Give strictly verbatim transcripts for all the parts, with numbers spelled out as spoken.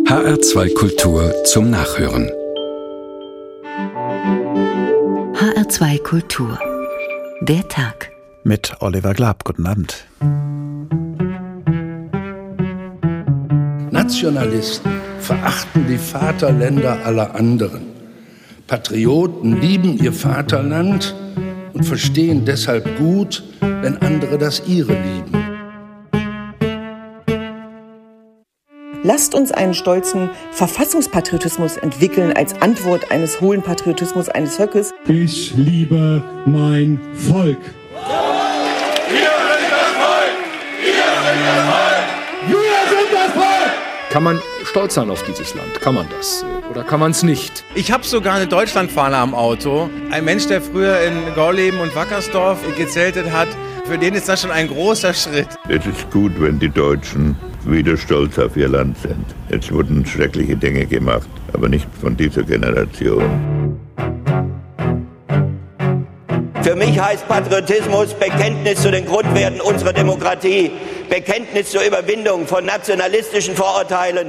H R zwei Kultur zum Nachhören. H R zwei Kultur. Der Tag. Mit Oliver Glab. Guten Abend. Nationalisten verachten die Vaterländer aller anderen. Patrioten lieben ihr Vaterland und verstehen deshalb gut, wenn andere das ihre lieben. Lasst uns einen stolzen Verfassungspatriotismus entwickeln als Antwort eines hohlen Patriotismus eines Höckes. Ich liebe mein Volk. Wir sind das Volk! Wir sind das Volk! Wir sind das Volk! Kann man stolz sein auf dieses Land? Kann man das? Oder kann man es nicht? Ich habe sogar eine Deutschlandfahne am Auto. Ein Mensch, der früher in Gorleben und Wackersdorf gezeltet hat, für den ist das schon ein großer Schritt. Es ist gut, wenn die Deutschen wieder stolz auf ihr Land sind. Jetzt wurden schreckliche Dinge gemacht, aber nicht von dieser Generation. Für mich heißt Patriotismus Bekenntnis zu den Grundwerten unserer Demokratie, Bekenntnis zur Überwindung von nationalistischen Vorurteilen.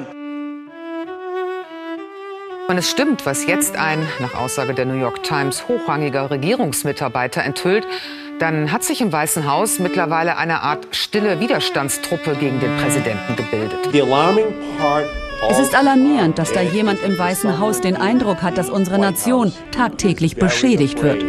Wenn es stimmt, was jetzt ein, nach Aussage der New York Times, hochrangiger Regierungsmitarbeiter enthüllt, dann hat sich im Weißen Haus mittlerweile eine Art stille Widerstandstruppe gegen den Präsidenten gebildet. Es ist alarmierend, dass da jemand im Weißen Haus den Eindruck hat, dass unsere Nation tagtäglich beschädigt wird.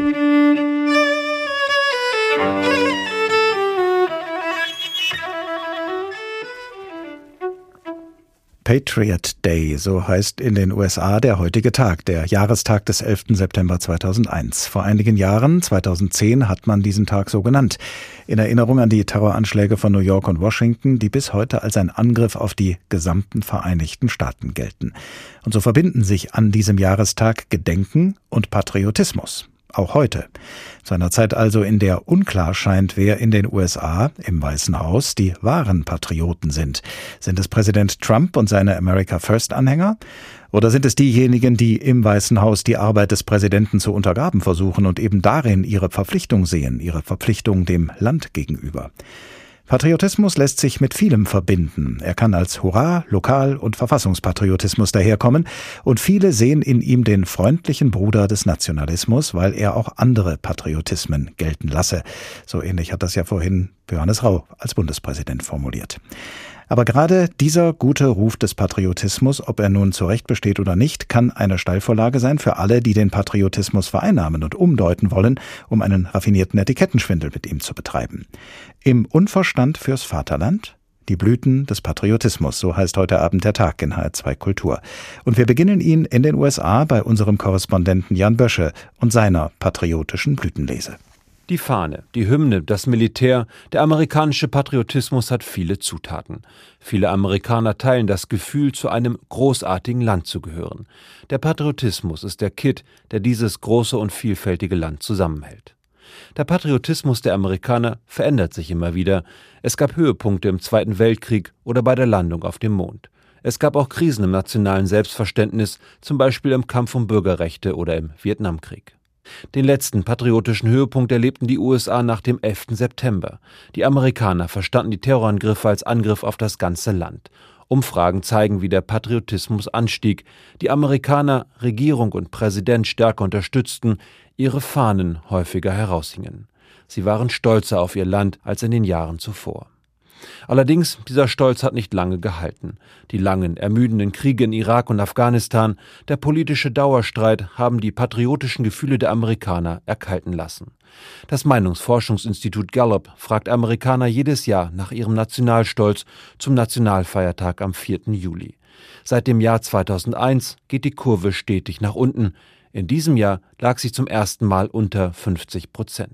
Patriot Day, so heißt in den U S A der heutige Tag, der Jahrestag des elften September zweitausendeins. Vor einigen Jahren, zweitausendzehn, hat man diesen Tag so genannt. In Erinnerung an die Terroranschläge von New York und Washington, die bis heute als ein Angriff auf die gesamten Vereinigten Staaten gelten. Und so verbinden sich an diesem Jahrestag Gedenken und Patriotismus. Auch heute. Zu einer Zeit also, in der unklar scheint, wer in den U S A, im Weißen Haus, die wahren Patrioten sind. Sind es Präsident Trump und seine America First-Anhänger? Oder sind es diejenigen, die im Weißen Haus die Arbeit des Präsidenten zu untergraben versuchen und eben darin ihre Verpflichtung sehen, ihre Verpflichtung dem Land gegenüber? Patriotismus lässt sich mit vielem verbinden. Er kann als Hurra-, Lokal- und Verfassungspatriotismus daherkommen und viele sehen in ihm den freundlichen Bruder des Nationalismus, weil er auch andere Patriotismen gelten lasse. So ähnlich hat das ja vorhin Johannes Rau als Bundespräsident formuliert. Aber gerade dieser gute Ruf des Patriotismus, ob er nun zurecht besteht oder nicht, kann eine Steilvorlage sein für alle, die den Patriotismus vereinnahmen und umdeuten wollen, um einen raffinierten Etikettenschwindel mit ihm zu betreiben. Im Unverstand fürs Vaterland? Die Blüten des Patriotismus, so heißt heute Abend der Tag in H R zwei Kultur. Und wir beginnen ihn in den U S A bei unserem Korrespondenten Jan Bösche und seiner patriotischen Blütenlese. Die Fahne, die Hymne, das Militär, der amerikanische Patriotismus hat viele Zutaten. Viele Amerikaner teilen das Gefühl, zu einem großartigen Land zu gehören. Der Patriotismus ist der Kitt, der dieses große und vielfältige Land zusammenhält. Der Patriotismus der Amerikaner verändert sich immer wieder. Es gab Höhepunkte im Zweiten Weltkrieg oder bei der Landung auf dem Mond. Es gab auch Krisen im nationalen Selbstverständnis, zum Beispiel im Kampf um Bürgerrechte oder im Vietnamkrieg. Den letzten patriotischen Höhepunkt erlebten die U S A nach dem elften September. Die Amerikaner verstanden die Terrorangriffe als Angriff auf das ganze Land. Umfragen zeigen, wie der Patriotismus anstieg. Die Amerikaner, Regierung und Präsident stärker unterstützten, ihre Fahnen häufiger heraushingen. Sie waren stolzer auf ihr Land als in den Jahren zuvor. Allerdings, dieser Stolz hat nicht lange gehalten. Die langen, ermüdenden Kriege in Irak und Afghanistan, der politische Dauerstreit haben die patriotischen Gefühle der Amerikaner erkalten lassen. Das Meinungsforschungsinstitut Gallup fragt Amerikaner jedes Jahr nach ihrem Nationalstolz zum Nationalfeiertag am vierten Juli. Seit dem Jahr zweitausendeins geht die Kurve stetig nach unten. In diesem Jahr lag sie zum ersten Mal unter fünfzig Prozent.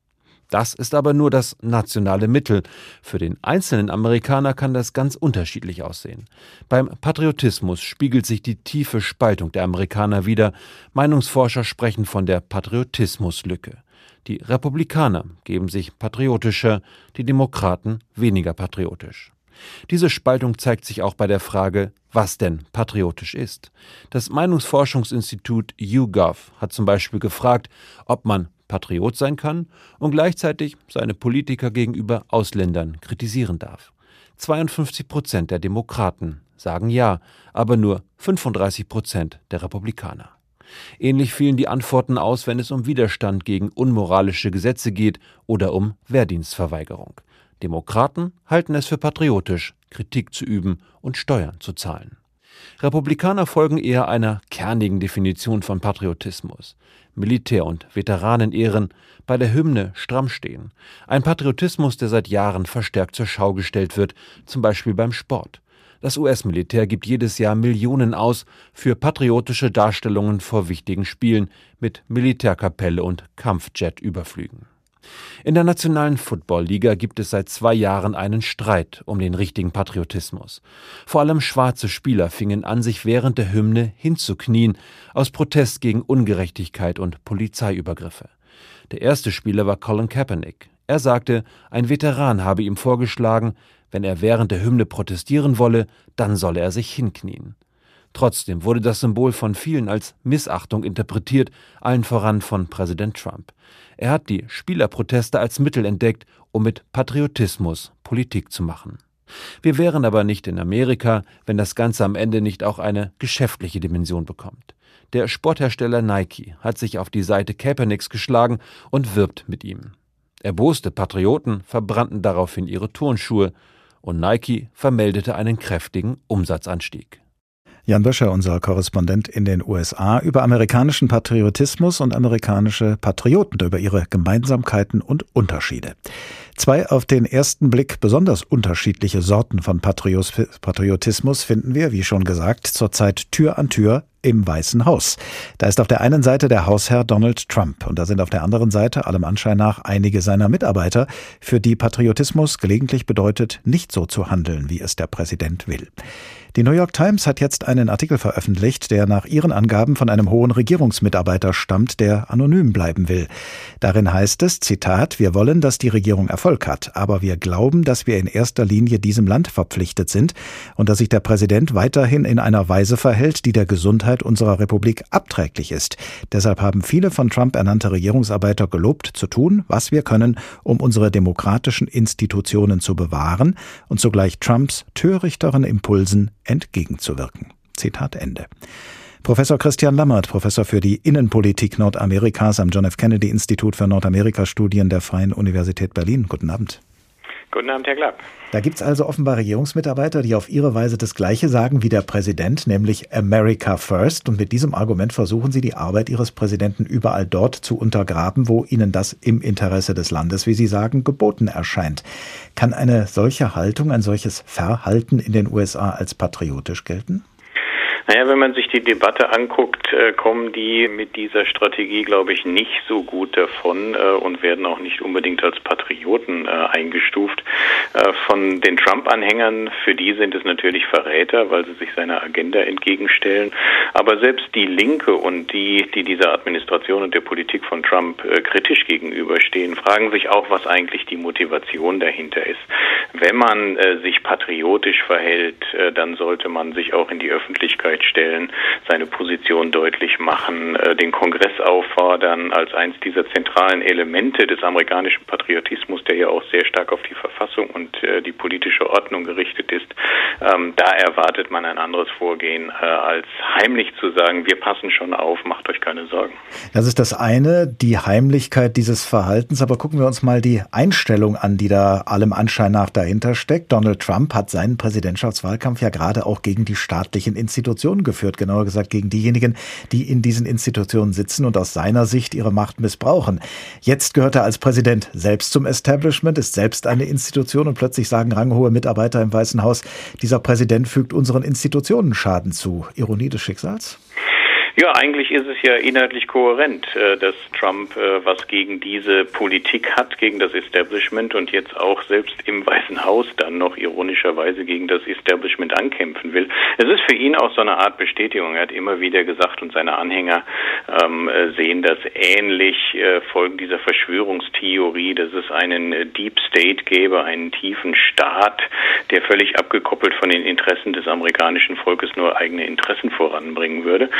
Das ist aber nur das nationale Mittel. Für den einzelnen Amerikaner kann das ganz unterschiedlich aussehen. Beim Patriotismus spiegelt sich die tiefe Spaltung der Amerikaner wider. Meinungsforscher sprechen von der Patriotismuslücke. Die Republikaner geben sich patriotischer, die Demokraten weniger patriotisch. Diese Spaltung zeigt sich auch bei der Frage, was denn patriotisch ist. Das Meinungsforschungsinstitut YouGov hat zum Beispiel gefragt, ob man Patriot sein kann und gleichzeitig seine Politiker gegenüber Ausländern kritisieren darf. zweiundfünfzig Prozent der Demokraten sagen ja, aber nur fünfunddreißig Prozent der Republikaner. Ähnlich fielen die Antworten aus, wenn es um Widerstand gegen unmoralische Gesetze geht oder um Wehrdienstverweigerung. Demokraten halten es für patriotisch, Kritik zu üben und Steuern zu zahlen. Republikaner folgen eher einer kernigen Definition von Patriotismus. Militär- und Veteranenehren, bei der Hymne stramm stehen. Ein Patriotismus, der seit Jahren verstärkt zur Schau gestellt wird, zum Beispiel beim Sport. Das U S-Militär gibt jedes Jahr Millionen aus für patriotische Darstellungen vor wichtigen Spielen mit Militärkapelle und Kampfjet-Überflügen. In der Nationalen Football-Liga gibt es seit zwei Jahren einen Streit um den richtigen Patriotismus. Vor allem schwarze Spieler fingen an, sich während der Hymne hinzuknien, aus Protest gegen Ungerechtigkeit und Polizeiübergriffe. Der erste Spieler war Colin Kaepernick. Er sagte, ein Veteran habe ihm vorgeschlagen, wenn er während der Hymne protestieren wolle, dann solle er sich hinknien. Trotzdem wurde das Symbol von vielen als Missachtung interpretiert, allen voran von Präsident Trump. Er hat die Spielerproteste als Mittel entdeckt, um mit Patriotismus Politik zu machen. Wir wären aber nicht in Amerika, wenn das Ganze am Ende nicht auch eine geschäftliche Dimension bekommt. Der Sporthersteller Nike hat sich auf die Seite Kaepernicks geschlagen und wirbt mit ihm. Erboste Patrioten verbrannten daraufhin ihre Turnschuhe und Nike vermeldete einen kräftigen Umsatzanstieg. Jan Böscher, unser Korrespondent in den U S A, über amerikanischen Patriotismus und amerikanische Patrioten, über ihre Gemeinsamkeiten und Unterschiede. Zwei auf den ersten Blick besonders unterschiedliche Sorten von Patriotismus finden wir, wie schon gesagt, zurzeit Tür an Tür im Weißen Haus. Da ist auf der einen Seite der Hausherr Donald Trump und da sind auf der anderen Seite, allem Anschein nach, einige seiner Mitarbeiter, für die Patriotismus gelegentlich bedeutet, nicht so zu handeln, wie es der Präsident will. Die New York Times hat jetzt einen Artikel veröffentlicht, der nach ihren Angaben von einem hohen Regierungsmitarbeiter stammt, der anonym bleiben will. Darin heißt es, Zitat, wir wollen, dass die Regierung Erfolg hat, aber wir glauben, dass wir in erster Linie diesem Land verpflichtet sind und dass sich der Präsident weiterhin in einer Weise verhält, die der Gesundheit unserer Republik abträglich ist. Deshalb haben viele von Trump ernannte Regierungsarbeiter gelobt, zu tun, was wir können, um unsere demokratischen Institutionen zu bewahren und zugleich Trumps törichteren Impulsen entgegenzuwirken. Zitat Ende. Professor Christian Lammert, Professor für die Innenpolitik Nordamerikas am John F. Kennedy Institut für Nordamerika-Studien der Freien Universität Berlin. Guten Abend. Guten Abend, Herr Glapp. Da gibt es also offenbar Regierungsmitarbeiter, die auf ihre Weise das Gleiche sagen wie der Präsident, nämlich America First. Und mit diesem Argument versuchen sie, die Arbeit ihres Präsidenten überall dort zu untergraben, wo ihnen das im Interesse des Landes, wie sie sagen, geboten erscheint. Kann eine solche Haltung, ein solches Verhalten in den U S A als patriotisch gelten? Naja, wenn man sich die Debatte anguckt, äh, kommen die mit dieser Strategie, glaube ich, nicht so gut davon äh, und werden auch nicht unbedingt als Patrioten äh, eingestuft. Äh, von den Trump-Anhängern, für die sind es natürlich Verräter, weil sie sich seiner Agenda entgegenstellen. Aber selbst die Linke und die, die dieser Administration und der Politik von Trump äh, kritisch gegenüberstehen, fragen sich auch, was eigentlich die Motivation dahinter ist. Wenn man äh, sich patriotisch verhält, äh, dann sollte man sich auch in die Öffentlichkeit stellen, seine Position deutlich machen, den Kongress auffordern als eins dieser zentralen Elemente des amerikanischen Patriotismus, der ja auch sehr stark auf die Verfassung und die politische Ordnung gerichtet ist. Da erwartet man ein anderes Vorgehen, als heimlich zu sagen, wir passen schon auf, macht euch keine Sorgen. Das ist das eine, die Heimlichkeit dieses Verhaltens, aber gucken wir uns mal die Einstellung an, die da allem Anschein nach dahinter steckt. Donald Trump hat seinen Präsidentschaftswahlkampf ja gerade auch gegen die staatlichen Institutionen geführt, genauer gesagt gegen diejenigen, die in diesen Institutionen sitzen und aus seiner Sicht ihre Macht missbrauchen. Jetzt gehört er als Präsident selbst zum Establishment, ist selbst eine Institution und plötzlich sagen ranghohe Mitarbeiter im Weißen Haus, dieser Präsident fügt unseren Institutionen Schaden zu. Ironie des Schicksals? Ja, eigentlich ist es ja inhaltlich kohärent, dass Trump was gegen diese Politik hat, gegen das Establishment und jetzt auch selbst im Weißen Haus dann noch ironischerweise gegen das Establishment ankämpfen will. Es ist für ihn auch so eine Art Bestätigung. Er hat immer wieder gesagt und seine Anhänger ähm, sehen das ähnlich, äh, folgen dieser Verschwörungstheorie, dass es einen Deep State gäbe, einen tiefen Staat, der völlig abgekoppelt von den Interessen des amerikanischen Volkes nur eigene Interessen voranbringen würde. Und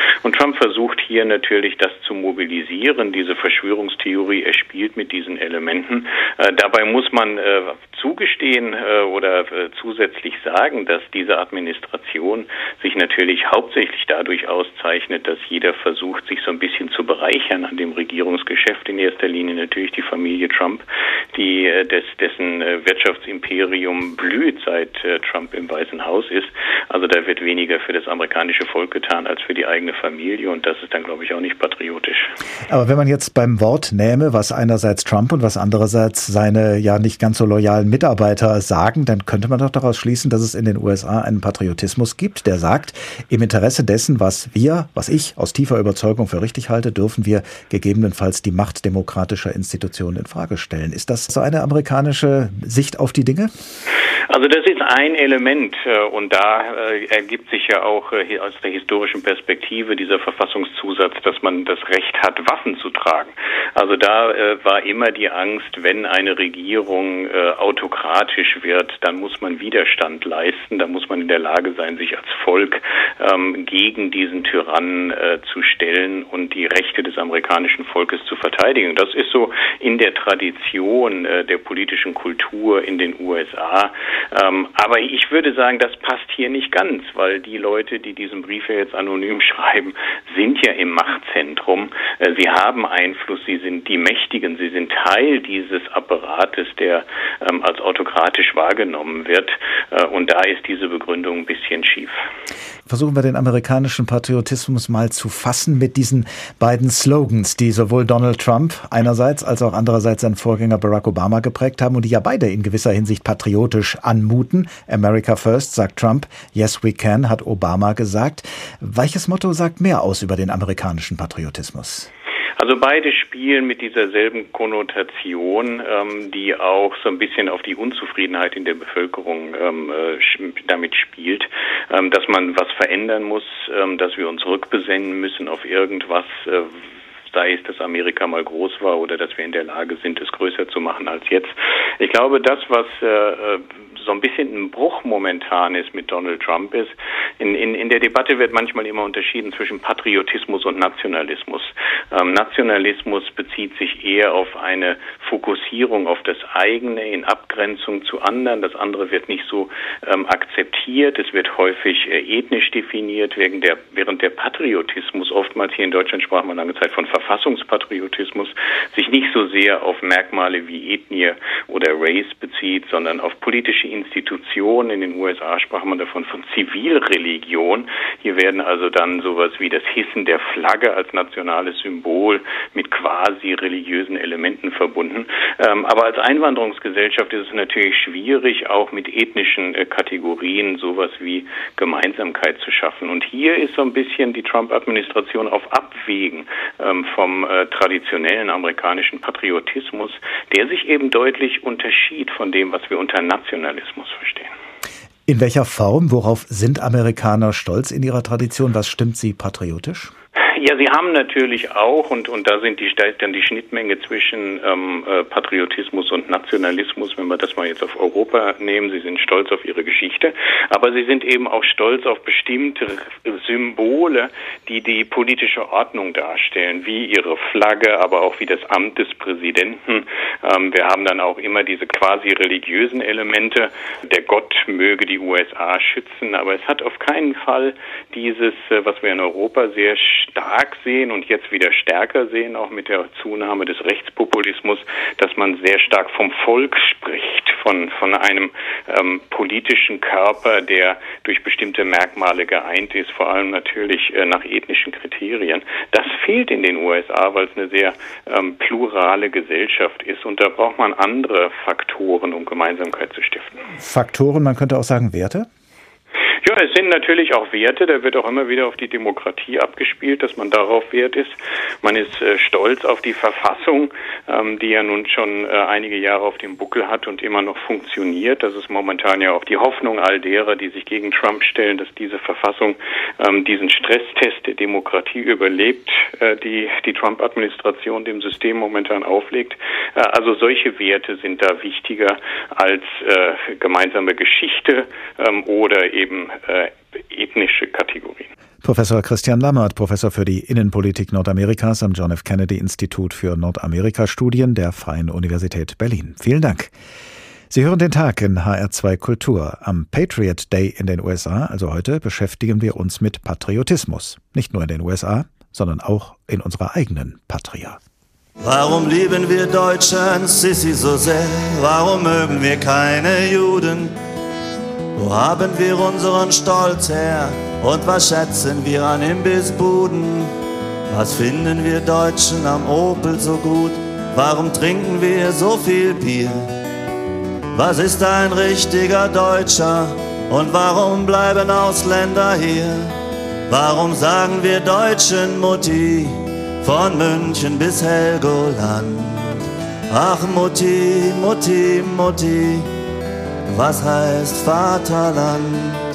Trump versucht hier natürlich das zu mobilisieren, diese Verschwörungstheorie, er spielt mit diesen Elementen. Äh, dabei muss man äh, zugestehen äh, oder äh, zusätzlich sagen, dass diese Administration sich natürlich hauptsächlich dadurch auszeichnet, dass jeder versucht, sich so ein bisschen zu bereichern an dem Regierungsgeschäft, in erster Linie natürlich die Familie Trump, die äh, des, dessen äh, Wirtschaftsimperium blüht, seit äh, Trump im Weißen Haus ist. Also da wird weniger für das amerikanische Volk getan als für die eigene Familie und das ist dann, glaube ich, auch nicht patriotisch. Aber wenn man jetzt beim Wort nähme, was einerseits Trump und was andererseits seine ja nicht ganz so loyalen Mitarbeiter sagen, dann könnte man doch daraus schließen, dass es in den U S A einen Patriotismus gibt, der sagt, im Interesse dessen, was wir, was ich aus tiefer Überzeugung für richtig halte, dürfen wir gegebenenfalls die Macht demokratischer Institutionen in Frage stellen. Ist das so eine amerikanische Sicht auf die Dinge? Also das ist ein Element und da ergibt sich ja auch aus der historischen Perspektive dieser Verfassungszusatz, dass man das Recht hat, Waffen zu tragen. Also da war immer die Angst, wenn eine Regierung autokratisch wird, dann muss man Widerstand leisten, dann muss man in der Lage sein, sich als Volk ähm, gegen diesen Tyrannen äh, zu stellen und die Rechte des amerikanischen Volkes zu verteidigen. Das ist so in der Tradition äh, der politischen Kultur in den U S A. Ähm, aber ich würde sagen, das passt hier nicht ganz, weil die Leute, die diesen Brief ja jetzt anonym schreiben, sind ja im Machtzentrum. Äh, sie haben Einfluss, sie sind die Mächtigen, sie sind Teil dieses Apparates, der ähm, als autokratisch wahrgenommen wird. Äh, und da ist diese Begründung ein bisschen schief. Versuchen wir den amerikanischen Patriotismus mal zu fassen mit diesen beiden Slogans, die sowohl Donald Trump einerseits als auch andererseits sein Vorgänger Barack Obama geprägt haben und die ja beide in gewisser Hinsicht patriotisch anmuten. America First, sagt Trump. Yes, we can, hat Obama gesagt. Welches Motto sagt mehr aus über den amerikanischen Patriotismus? Also beide spielen mit dieser selben Konnotation, ähm, die auch so ein bisschen auf die Unzufriedenheit in der Bevölkerung ähm, äh, damit spielt, ähm, dass man was verändern muss, ähm, dass wir uns rückbesinnen müssen auf irgendwas, äh, sei es, dass Amerika mal groß war oder dass wir in der Lage sind, es größer zu machen als jetzt. Ich glaube, das, was äh, so ein bisschen ein Bruch momentan ist mit Donald Trump ist, in, in, in der Debatte wird manchmal immer unterschieden zwischen Patriotismus und Nationalismus. Ähm, Nationalismus bezieht sich eher auf eine Fokussierung auf das eigene in Abgrenzung zu anderen. Das andere wird nicht so ähm, akzeptiert. Es wird häufig äh, ethnisch definiert, während der, während der Patriotismus, oftmals hier in Deutschland sprach man lange Zeit von Verfassungspatriotismus, sich nicht so sehr auf Merkmale wie Ethnie oder Race bezieht, sondern auf politische Institutionen. In den U S A sprach man davon von Zivilreligion. Hier werden also dann sowas wie das Hissen der Flagge als nationales Symbol mit quasi religiösen Elementen verbunden. Ähm, aber als Einwanderungsgesellschaft ist es natürlich schwierig, auch mit ethnischen äh, Kategorien sowas wie Gemeinsamkeit zu schaffen. Und hier ist so ein bisschen die Trump-Administration auf Abwägen ähm, vom äh, traditionellen amerikanischen Patriotismus, der sich eben deutlich unterschied von dem, was wir unter Nationalismus verstehen. In welcher Form, worauf sind Amerikaner stolz in ihrer Tradition? Was stimmt sie patriotisch? Ja, sie haben natürlich auch, und, und da sind die, dann die Schnittmenge zwischen ähm, Patriotismus und Nationalismus, wenn wir das mal jetzt auf Europa nehmen. Sie sind stolz auf ihre Geschichte, aber sie sind eben auch stolz auf bestimmte Symbole, die die politische Ordnung darstellen, wie ihre Flagge, aber auch wie das Amt des Präsidenten. Ähm, wir haben dann auch immer diese quasi religiösen Elemente. Der Gott möge die U S A schützen, aber es hat auf keinen Fall dieses, was wir in Europa sehr stark sehen und jetzt wieder stärker sehen, auch mit der Zunahme des Rechtspopulismus, dass man sehr stark vom Volk spricht, von, von einem ähm, politischen Körper, der durch bestimmte Merkmale geeint ist, vor allem natürlich äh, nach ethnischen Kriterien. Das fehlt in den U S A, weil es eine sehr ähm, plurale Gesellschaft ist und da braucht man andere Faktoren, um Gemeinsamkeit zu stiften. Faktoren, man könnte auch sagen Werte? Ja, es sind natürlich auch Werte, da wird auch immer wieder auf die Demokratie abgespielt, dass man darauf wert ist. Man ist äh, stolz auf die Verfassung, ähm, die ja nun schon äh, einige Jahre auf dem Buckel hat und immer noch funktioniert. Das ist momentan ja auch die Hoffnung all derer, die sich gegen Trump stellen, dass diese Verfassung ähm, diesen Stresstest der Demokratie überlebt, äh, die die Trump-Administration dem System momentan auflegt. Äh, also solche Werte sind da wichtiger als äh, gemeinsame Geschichte ähm, oder eben Äh, ethnische Kategorien. Professor Christian Lammert, Professor für die Innenpolitik Nordamerikas am John F. Kennedy Institut für Nordamerika-Studien der Freien Universität Berlin. Vielen Dank. Sie hören den Tag in H R zwei Kultur. Am Patriot Day in den U S A, also heute, beschäftigen wir uns mit Patriotismus. Nicht nur in den U S A, sondern auch in unserer eigenen Patria. Warum lieben wir Deutschen Sissi so sehr? Warum mögen wir keine Juden? Wo haben wir unseren Stolz her? Und was schätzen wir an Imbissbuden? Was finden wir Deutschen am Opel so gut? Warum trinken wir so viel Bier? Was ist ein richtiger Deutscher? Und warum bleiben Ausländer hier? Warum sagen wir Deutschen Mutti? Von München bis Helgoland. Ach Mutti, Mutti, Mutti, was heißt Vaterland?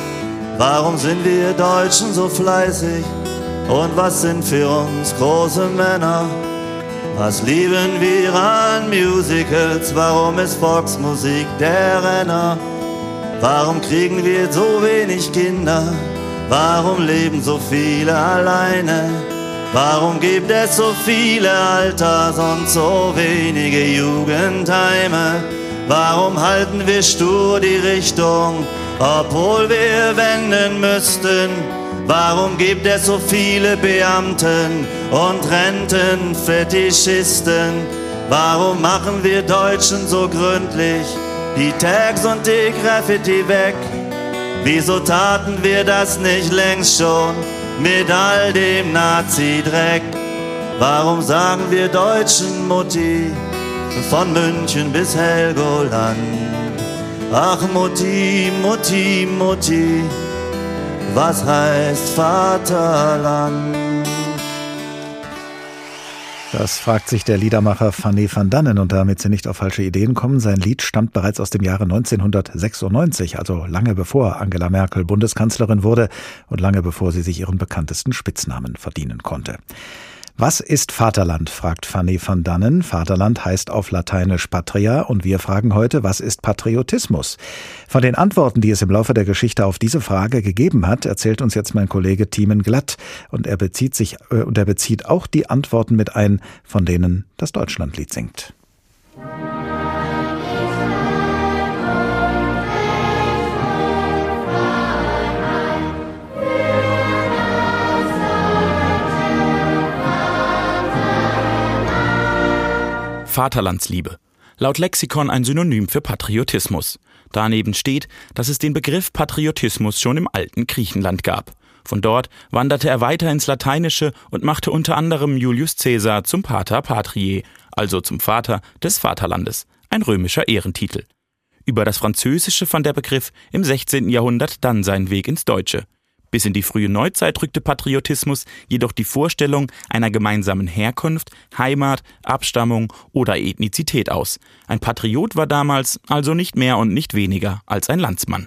Warum sind wir Deutschen so fleißig? Und was sind für uns große Männer? Was lieben wir an Musicals? Warum ist Volksmusik der Renner? Warum kriegen wir so wenig Kinder? Warum leben so viele alleine? Warum gibt es so viele Alters und so wenige Jugendheime? Warum halten wir stur die Richtung, obwohl wir wenden müssten? Warum gibt es so viele Beamten und Rentenfetischisten? Warum machen wir Deutschen so gründlich die Tags und die Graffiti weg? Wieso taten wir das nicht längst schon mit all dem Nazi-Dreck? Warum sagen wir Deutschen Mutti von München bis Helgoland? Ach Mutti, Mutti, Mutti, was heißt Vaterland? Das fragt sich der Liedermacher Fanny van Dannen, und damit Sie nicht auf falsche Ideen kommen. Sein Lied stammt bereits aus dem Jahre neunzehnhundertsechsundneunzig, also lange bevor Angela Merkel Bundeskanzlerin wurde und lange bevor sie sich ihren bekanntesten Spitznamen verdienen konnte. Was ist Vaterland, fragt Fanny van Dannen. Vaterland heißt auf Lateinisch Patria, und wir fragen heute, was ist Patriotismus? Von den Antworten, die es im Laufe der Geschichte auf diese Frage gegeben hat, erzählt uns jetzt mein Kollege Thiemen Glatt, und er bezieht sich äh, und er bezieht auch die Antworten mit ein, von denen das Deutschlandlied singt. Vaterlandsliebe. Laut Lexikon ein Synonym für Patriotismus. Daneben steht, dass es den Begriff Patriotismus schon im alten Griechenland gab. Von dort wanderte er weiter ins Lateinische und machte unter anderem Julius Caesar zum Pater Patriae, also zum Vater des Vaterlandes, ein römischer Ehrentitel. Über das Französische fand der Begriff im sechzehnten Jahrhundert dann seinen Weg ins Deutsche. Bis in die frühe Neuzeit drückte Patriotismus jedoch die Vorstellung einer gemeinsamen Herkunft, Heimat, Abstammung oder Ethnizität aus. Ein Patriot war damals also nicht mehr und nicht weniger als ein Landsmann.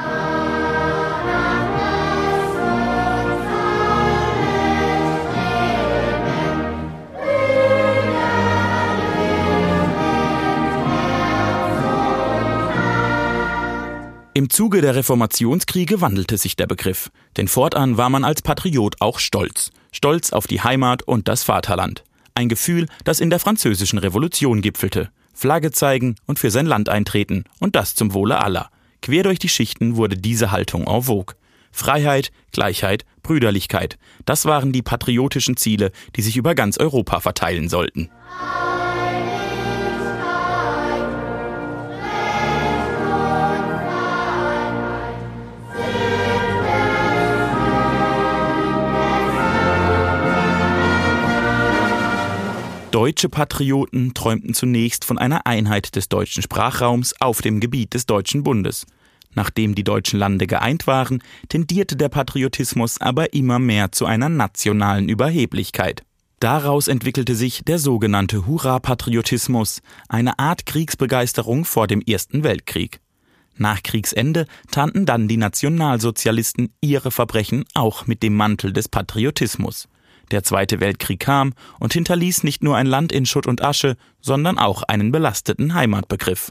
Im Zuge der Reformationskriege wandelte sich der Begriff, denn fortan war man als Patriot auch stolz. Stolz auf die Heimat und das Vaterland. Ein Gefühl, das in der Französischen Revolution gipfelte. Flagge zeigen und für sein Land eintreten, und das zum Wohle aller. Quer durch die Schichten wurde diese Haltung en vogue. Freiheit, Gleichheit, Brüderlichkeit. Das waren die patriotischen Ziele, die sich über ganz Europa verteilen sollten. Deutsche Patrioten träumten zunächst von einer Einheit des deutschen Sprachraums auf dem Gebiet des Deutschen Bundes. Nachdem die deutschen Lande geeint waren, tendierte der Patriotismus aber immer mehr zu einer nationalen Überheblichkeit. Daraus entwickelte sich der sogenannte Hurra-Patriotismus, eine Art Kriegsbegeisterung vor dem Ersten Weltkrieg. Nach Kriegsende tarnten dann die Nationalsozialisten ihre Verbrechen auch mit dem Mantel des Patriotismus. Der Zweite Weltkrieg kam und hinterließ nicht nur ein Land in Schutt und Asche, sondern auch einen belasteten Heimatbegriff.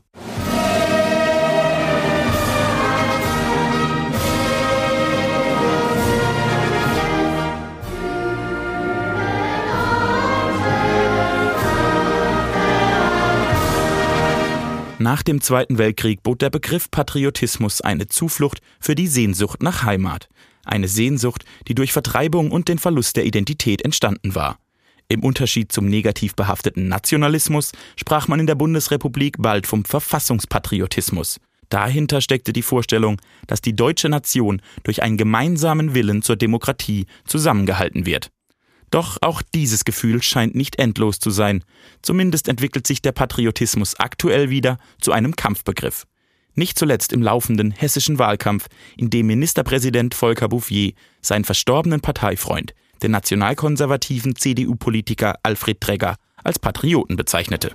Nach dem Zweiten Weltkrieg bot der Begriff Patriotismus eine Zuflucht für die Sehnsucht nach Heimat. Eine Sehnsucht, die durch Vertreibung und den Verlust der Identität entstanden war. Im Unterschied zum negativ behafteten Nationalismus sprach man in der Bundesrepublik bald vom Verfassungspatriotismus. Dahinter steckte die Vorstellung, dass die deutsche Nation durch einen gemeinsamen Willen zur Demokratie zusammengehalten wird. Doch auch dieses Gefühl scheint nicht endlos zu sein. Zumindest entwickelt sich der Patriotismus aktuell wieder zu einem Kampfbegriff. Nicht zuletzt im laufenden hessischen Wahlkampf, in dem Ministerpräsident Volker Bouffier seinen verstorbenen Parteifreund, den nationalkonservativen C D U-Politiker Alfred Tregger, als Patrioten bezeichnete.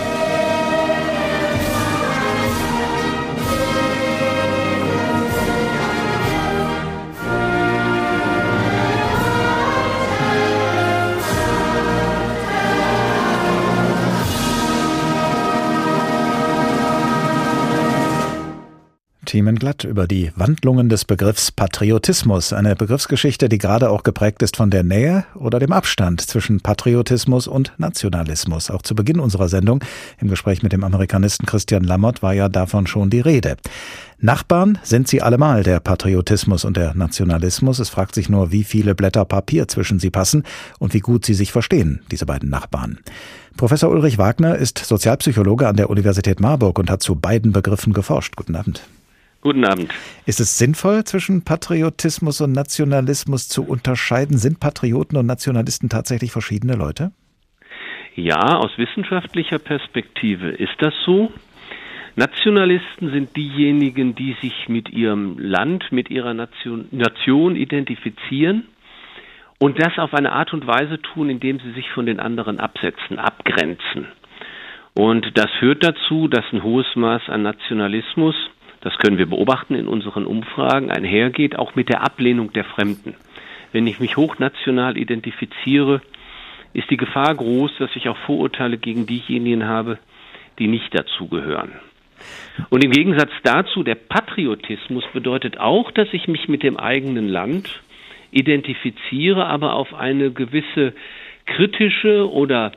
Thiemen Glatt über die Wandlungen des Begriffs Patriotismus. Eine Begriffsgeschichte, die gerade auch geprägt ist von der Nähe oder dem Abstand zwischen Patriotismus und Nationalismus. Auch zu Beginn unserer Sendung im Gespräch mit dem Amerikanisten Christian Lammert war ja davon schon die Rede. Nachbarn sind sie allemal, der Patriotismus und der Nationalismus. Es fragt sich nur, wie viele Blätter Papier zwischen sie passen und wie gut sie sich verstehen, diese beiden Nachbarn. Professor Ulrich Wagner ist Sozialpsychologe an der Universität Marburg und hat zu beiden Begriffen geforscht. Guten Abend. Guten Abend. Ist es sinnvoll, zwischen Patriotismus und Nationalismus zu unterscheiden? Sind Patrioten und Nationalisten tatsächlich verschiedene Leute? Ja, aus wissenschaftlicher Perspektive ist das so. Nationalisten sind diejenigen, die sich mit ihrem Land, mit ihrer Nation, Nation identifizieren und das auf eine Art und Weise tun, indem sie sich von den anderen absetzen, abgrenzen. Und das führt dazu, dass ein hohes Maß an Nationalismus, das können wir beobachten in unseren Umfragen, einhergeht, auch mit der Ablehnung der Fremden. Wenn ich mich hochnational identifiziere, ist die Gefahr groß, dass ich auch Vorurteile gegen diejenigen habe, die nicht dazugehören. Und im Gegensatz dazu, der Patriotismus bedeutet auch, dass ich mich mit dem eigenen Land identifiziere, aber auf eine gewisse kritische oder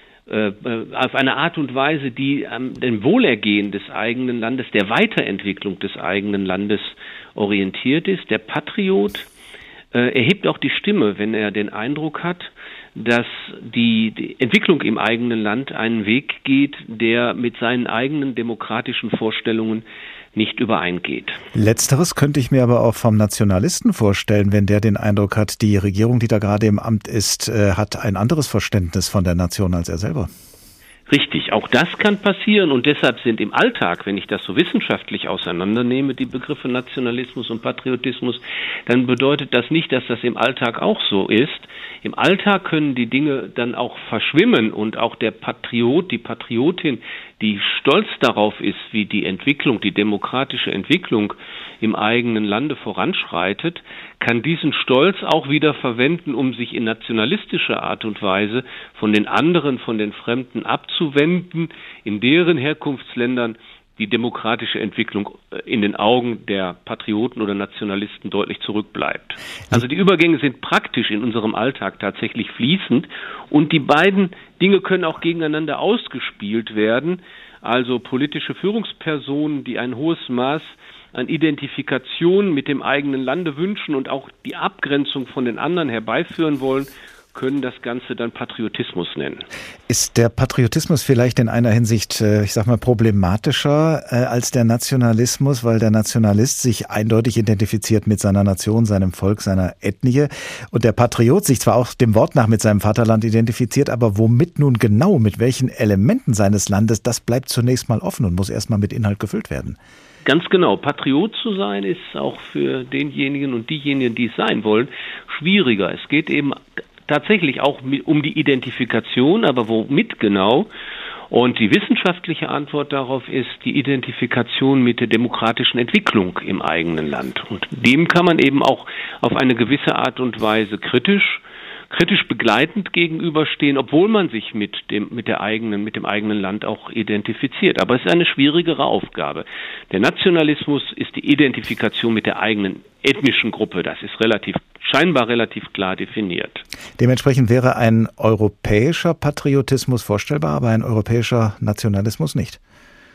auf eine Art und Weise, die am dem Wohlergehen des eigenen Landes, der Weiterentwicklung des eigenen Landes orientiert ist. Der Patriot äh, erhebt auch die Stimme, wenn er den Eindruck hat, dass die, die Entwicklung im eigenen Land einen Weg geht, der mit seinen eigenen demokratischen Vorstellungen nicht übereingeht. Letzteres könnte ich mir aber auch vom Nationalisten vorstellen, wenn der den Eindruck hat, die Regierung, die da gerade im Amt ist, hat ein anderes Verständnis von der Nation als er selber. Richtig, auch das kann passieren und deshalb sind im Alltag, wenn ich das so wissenschaftlich auseinandernehme, die Begriffe Nationalismus und Patriotismus, dann bedeutet das nicht, dass das im Alltag auch so ist. Im Alltag können die Dinge dann auch verschwimmen und auch der Patriot, die Patriotin, die stolz darauf ist, wie die Entwicklung, die demokratische Entwicklung im eigenen Lande voranschreitet, kann diesen Stolz auch wieder verwenden, um sich in nationalistischer Art und Weise von den anderen, von den Fremden abzuwenden, in deren Herkunftsländern die demokratische Entwicklung in den Augen der Patrioten oder Nationalisten deutlich zurückbleibt. Also die Übergänge sind praktisch in unserem Alltag tatsächlich fließend und die beiden Dinge können auch gegeneinander ausgespielt werden. Also politische Führungspersonen, die ein hohes Maß an Identifikation mit dem eigenen Lande wünschen und auch die Abgrenzung von den anderen herbeiführen wollen, können das Ganze dann Patriotismus nennen. Ist der Patriotismus vielleicht in einer Hinsicht, ich sag mal, problematischer äh, als der Nationalismus, weil der Nationalist sich eindeutig identifiziert mit seiner Nation, seinem Volk, seiner Ethnie und der Patriot sich zwar auch dem Wort nach mit seinem Vaterland identifiziert, aber womit nun genau, mit welchen Elementen seines Landes, das bleibt zunächst mal offen und muss erstmal mit Inhalt gefüllt werden. Ganz genau. Patriot zu sein ist auch für denjenigen und diejenigen, die es sein wollen, schwieriger. Es geht eben tatsächlich auch um die Identifikation, aber womit genau? Und die wissenschaftliche Antwort darauf ist die Identifikation mit der demokratischen Entwicklung im eigenen Land. Und dem kann man eben auch auf eine gewisse Art und Weise kritisch kritisch begleitend gegenüberstehen, obwohl man sich mit dem mit der eigenen mit dem eigenen Land auch identifiziert. Aber es ist eine schwierigere Aufgabe. Der Nationalismus ist die Identifikation mit der eigenen ethnischen Gruppe. Das ist relativ scheinbar relativ klar definiert. Dementsprechend wäre ein europäischer Patriotismus vorstellbar, aber ein europäischer Nationalismus nicht.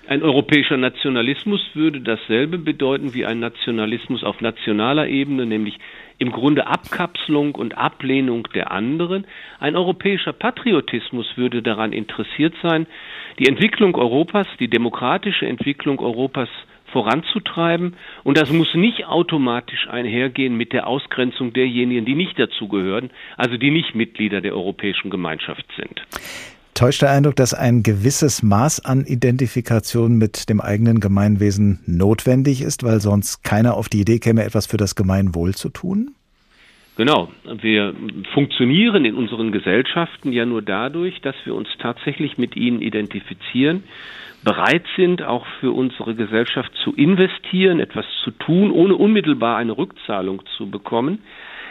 Ein europäischer Nationalismus würde dasselbe bedeuten wie ein Nationalismus auf nationaler Ebene, nämlich im Grunde Abkapselung und Ablehnung der anderen. Ein europäischer Patriotismus würde daran interessiert sein, die Entwicklung Europas, die demokratische Entwicklung Europas voranzutreiben. Und das muss nicht automatisch einhergehen mit der Ausgrenzung derjenigen, die nicht dazugehören, also die nicht Mitglieder der Europäischen Gemeinschaft sind. Täuscht der Eindruck, dass ein gewisses Maß an Identifikation mit dem eigenen Gemeinwesen notwendig ist, weil sonst keiner auf die Idee käme, etwas für das Gemeinwohl zu tun? Genau. Wir funktionieren in unseren Gesellschaften ja nur dadurch, dass wir uns tatsächlich mit ihnen identifizieren, bereit sind, auch für unsere Gesellschaft zu investieren, etwas zu tun, ohne unmittelbar eine Rückzahlung zu bekommen.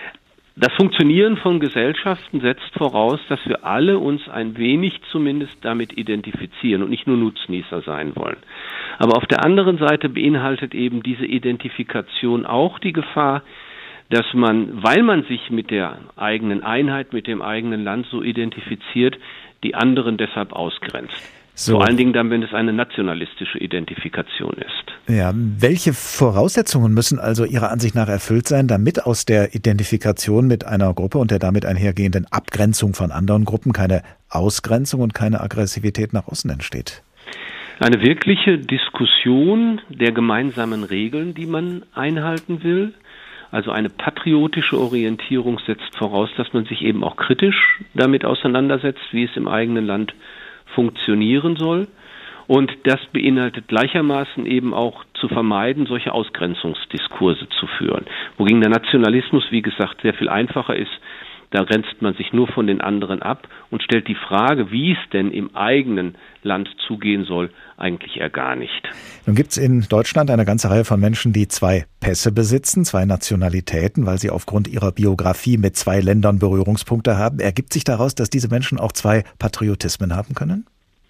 Das Funktionieren von Gesellschaften setzt voraus, dass wir alle uns ein wenig zumindest damit identifizieren und nicht nur Nutznießer sein wollen. Aber auf der anderen Seite beinhaltet eben diese Identifikation auch die Gefahr, dass man, weil man sich mit der eigenen Einheit, mit dem eigenen Land so identifiziert, die anderen deshalb ausgrenzt. So. Vor allen Dingen dann, wenn es eine nationalistische Identifikation ist. Ja, welche Voraussetzungen müssen also Ihrer Ansicht nach erfüllt sein, damit aus der Identifikation mit einer Gruppe und der damit einhergehenden Abgrenzung von anderen Gruppen keine Ausgrenzung und keine Aggressivität nach außen entsteht? Eine wirkliche Diskussion der gemeinsamen Regeln, die man einhalten will. Also eine patriotische Orientierung setzt voraus, dass man sich eben auch kritisch damit auseinandersetzt, wie es im eigenen Land funktionieren soll. Und das beinhaltet gleichermaßen eben auch zu vermeiden, solche Ausgrenzungsdiskurse zu führen. Wogegen der Nationalismus, wie gesagt, sehr viel einfacher ist. Da grenzt man sich nur von den anderen ab und stellt die Frage, wie es denn im eigenen Land zugehen soll, eigentlich eher gar nicht. Nun gibt es in Deutschland eine ganze Reihe von Menschen, die zwei Pässe besitzen, zwei Nationalitäten, weil sie aufgrund ihrer Biografie mit zwei Ländern Berührungspunkte haben. Ergibt sich daraus, dass diese Menschen auch zwei Patriotismen haben können?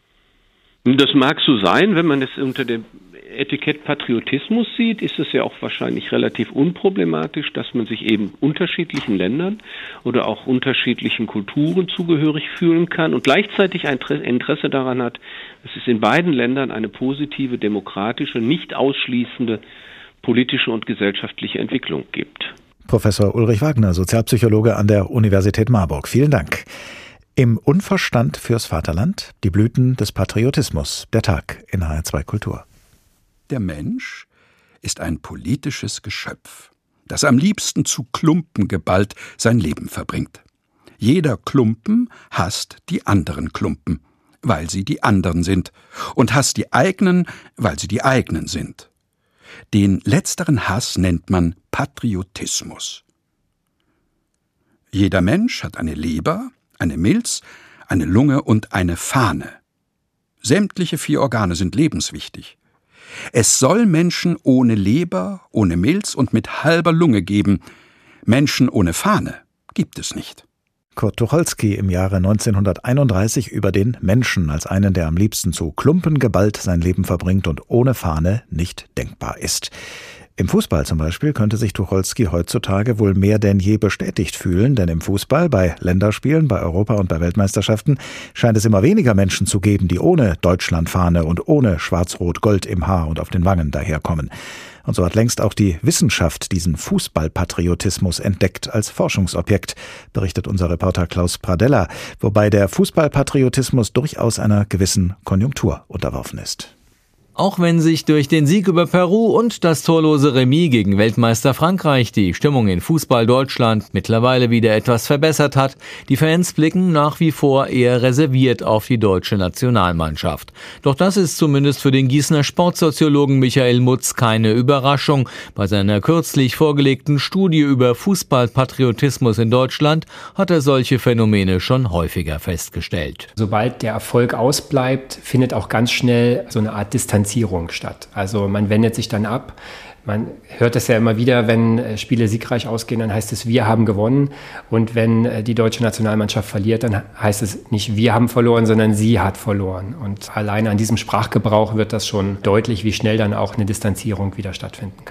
Das mag so sein, wenn man es unter dem Etikett Patriotismus sieht, ist es ja auch wahrscheinlich relativ unproblematisch, dass man sich eben unterschiedlichen Ländern oder auch unterschiedlichen Kulturen zugehörig fühlen kann und gleichzeitig ein Interesse daran hat, dass es in beiden Ländern eine positive, demokratische, nicht ausschließende politische und gesellschaftliche Entwicklung gibt. Professor Ulrich Wagner, Sozialpsychologe an der Universität Marburg. Vielen Dank. Im Unverstand fürs Vaterland, die Blüten des Patriotismus. Der Tag in H R zwei Kultur. Der Mensch ist ein politisches Geschöpf, das am liebsten zu Klumpen geballt sein Leben verbringt. Jeder Klumpen hasst die anderen Klumpen, weil sie die anderen sind, und hasst die eigenen, weil sie die eigenen sind. Den letzteren Hass nennt man Patriotismus. Jeder Mensch hat eine Leber, eine Milz, eine Lunge und eine Fahne. Sämtliche vier Organe sind lebenswichtig. Es soll Menschen ohne Leber, ohne Milz und mit halber Lunge geben. Menschen ohne Fahne gibt es nicht. Kurt Tucholsky im Jahre neunzehnhunderteinunddreißig über den Menschen als einen, der am liebsten zu Klumpen geballt sein Leben verbringt und ohne Fahne nicht denkbar ist. Im Fußball zum Beispiel könnte sich Tucholsky heutzutage wohl mehr denn je bestätigt fühlen, denn im Fußball, bei Länderspielen, bei Europa- und bei Weltmeisterschaften scheint es immer weniger Menschen zu geben, die ohne Deutschlandfahne und ohne Schwarz-Rot-Gold im Haar und auf den Wangen daherkommen. Und so hat längst auch die Wissenschaft diesen Fußballpatriotismus entdeckt als Forschungsobjekt, berichtet unser Reporter Klaus Pradella, wobei der Fußballpatriotismus durchaus einer gewissen Konjunktur unterworfen ist. Auch wenn sich durch den Sieg über Peru und das torlose Remis gegen Weltmeister Frankreich die Stimmung in Fußball Deutschland mittlerweile wieder etwas verbessert hat, die Fans blicken nach wie vor eher reserviert auf die deutsche Nationalmannschaft. Doch das ist zumindest für den Gießener Sportsoziologen Michael Mutz keine Überraschung. Bei seiner kürzlich vorgelegten Studie über Fußballpatriotismus in Deutschland hat er solche Phänomene schon häufiger festgestellt. Sobald der Erfolg ausbleibt, findet auch ganz schnell so eine Art Distanzierung statt. Also man wendet sich dann ab. Man hört es ja immer wieder, wenn Spiele siegreich ausgehen, dann heißt es, wir haben gewonnen. Und wenn die deutsche Nationalmannschaft verliert, dann heißt es nicht, wir haben verloren, sondern sie hat verloren. Und alleine an diesem Sprachgebrauch wird das schon deutlich, wie schnell dann auch eine Distanzierung wieder stattfinden kann.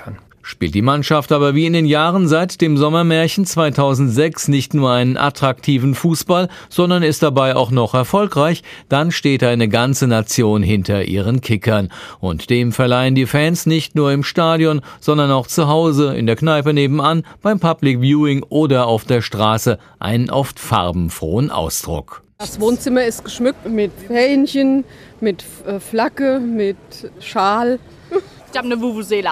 Spielt die Mannschaft aber wie in den Jahren seit dem Sommermärchen zweitausendsechs nicht nur einen attraktiven Fußball, sondern ist dabei auch noch erfolgreich, dann steht eine ganze Nation hinter ihren Kickern. Und dem verleihen die Fans nicht nur im Stadion, sondern auch zu Hause, in der Kneipe nebenan, beim Public Viewing oder auf der Straße einen oft farbenfrohen Ausdruck. Das Wohnzimmer ist geschmückt mit Fähnchen, mit Flagge, mit Schal. Ich habe eine Vuvuzela.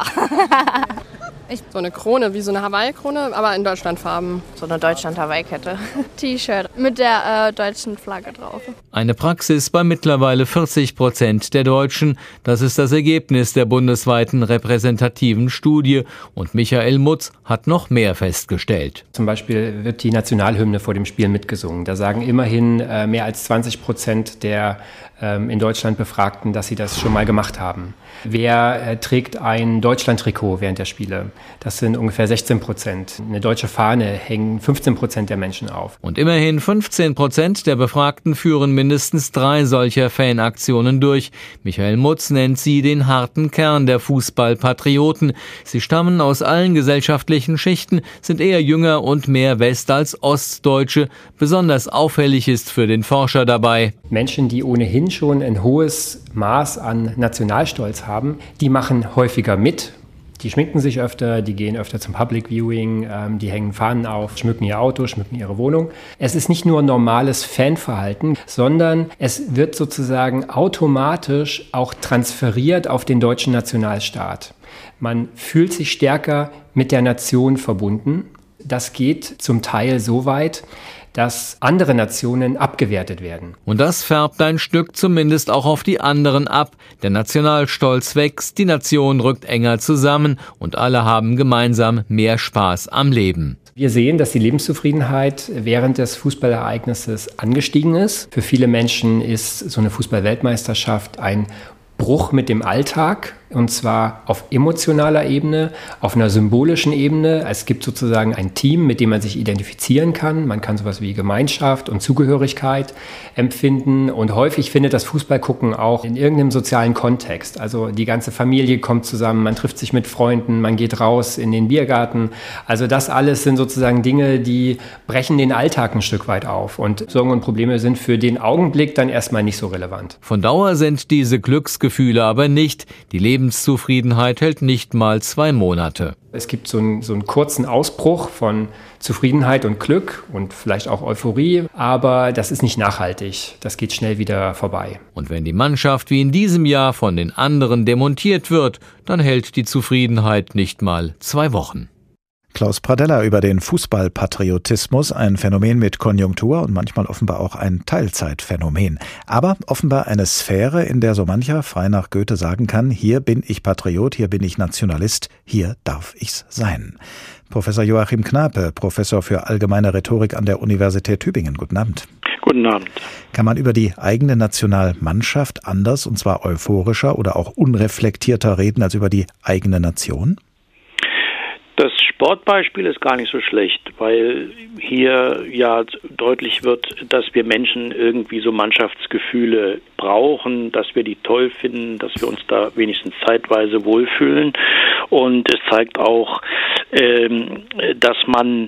So eine Krone, wie so eine Hawaii-Krone, aber in Deutschlandfarben. So eine Deutschland-Hawaii-Kette. T-Shirt mit der äh, deutschen Flagge drauf. Eine Praxis bei mittlerweile vierzig Prozent der Deutschen. Das ist das Ergebnis der bundesweiten repräsentativen Studie. Und Michael Mutz hat noch mehr festgestellt. Zum Beispiel wird die Nationalhymne vor dem Spiel mitgesungen. Da sagen immerhin äh, mehr als zwanzig Prozent der ähm, in Deutschland Befragten, dass sie das schon mal gemacht haben. Wer äh, trägt ein Deutschland-Trikot während der Spiele? Das sind ungefähr sechzehn Prozent. Eine deutsche Fahne hängen fünfzehn Prozent der Menschen auf. Und immerhin fünfzehn Prozent der Befragten führen mindestens drei solcher Fanaktionen durch. Michael Mutz nennt sie den harten Kern der Fußballpatrioten. Sie stammen aus allen gesellschaftlichen Schichten, sind eher jünger und mehr West- als Ostdeutsche. Besonders auffällig ist für den Forscher dabei: Menschen, die ohnehin schon ein hohes Maß an Nationalstolz haben, die machen häufiger mit. Die schminken sich öfter, die gehen öfter zum Public Viewing, ähm, die hängen Fahnen auf, schmücken ihr Auto, schmücken ihre Wohnung. Es ist nicht nur normales Fanverhalten, sondern es wird sozusagen automatisch auch transferiert auf den deutschen Nationalstaat. Man fühlt sich stärker mit der Nation verbunden. Das geht zum Teil so weit, dass andere Nationen abgewertet werden. Und das färbt ein Stück zumindest auch auf die anderen ab. Der Nationalstolz wächst, die Nation rückt enger zusammen und alle haben gemeinsam mehr Spaß am Leben. Wir sehen, dass die Lebenszufriedenheit während des Fußballereignisses angestiegen ist. Für viele Menschen ist so eine Fußball-Weltmeisterschaft ein Bruch mit dem Alltag, und zwar auf emotionaler Ebene, auf einer symbolischen Ebene. Es gibt sozusagen ein Team, mit dem man sich identifizieren kann. Man kann sowas wie Gemeinschaft und Zugehörigkeit empfinden. Und häufig findet das Fußballgucken auch in irgendeinem sozialen Kontext. Also die ganze Familie kommt zusammen, man trifft sich mit Freunden, man geht raus in den Biergarten. Also das alles sind sozusagen Dinge, die brechen den Alltag ein Stück weit auf. Und Sorgen und Probleme sind für den Augenblick dann erstmal nicht so relevant. Von Dauer sind diese Glücksgefühle aber nicht. Die Lebenszufriedenheit hält nicht mal zwei Monate. Es gibt so einen, so einen kurzen Ausbruch von Zufriedenheit und Glück und vielleicht auch Euphorie, aber das ist nicht nachhaltig. Das geht schnell wieder vorbei. Und wenn die Mannschaft wie in diesem Jahr von den anderen demontiert wird, dann hält die Zufriedenheit nicht mal zwei Wochen. Klaus Pradella über den Fußballpatriotismus, ein Phänomen mit Konjunktur und manchmal offenbar auch ein Teilzeitphänomen. Aber offenbar eine Sphäre, in der so mancher frei nach Goethe sagen kann, hier bin ich Patriot, hier bin ich Nationalist, hier darf ich's sein. Professor Joachim Knape, Professor für allgemeine Rhetorik an der Universität Tübingen. Guten Abend. Guten Abend. Kann man über die eigene Nationalmannschaft anders, und zwar euphorischer oder auch unreflektierter reden als über die eigene Nation? Das Sportbeispiel ist gar nicht so schlecht, weil hier ja deutlich wird, dass wir Menschen irgendwie so Mannschaftsgefühle brauchen, dass wir die toll finden, dass wir uns da wenigstens zeitweise wohlfühlen. Und es zeigt auch, ähm, dass man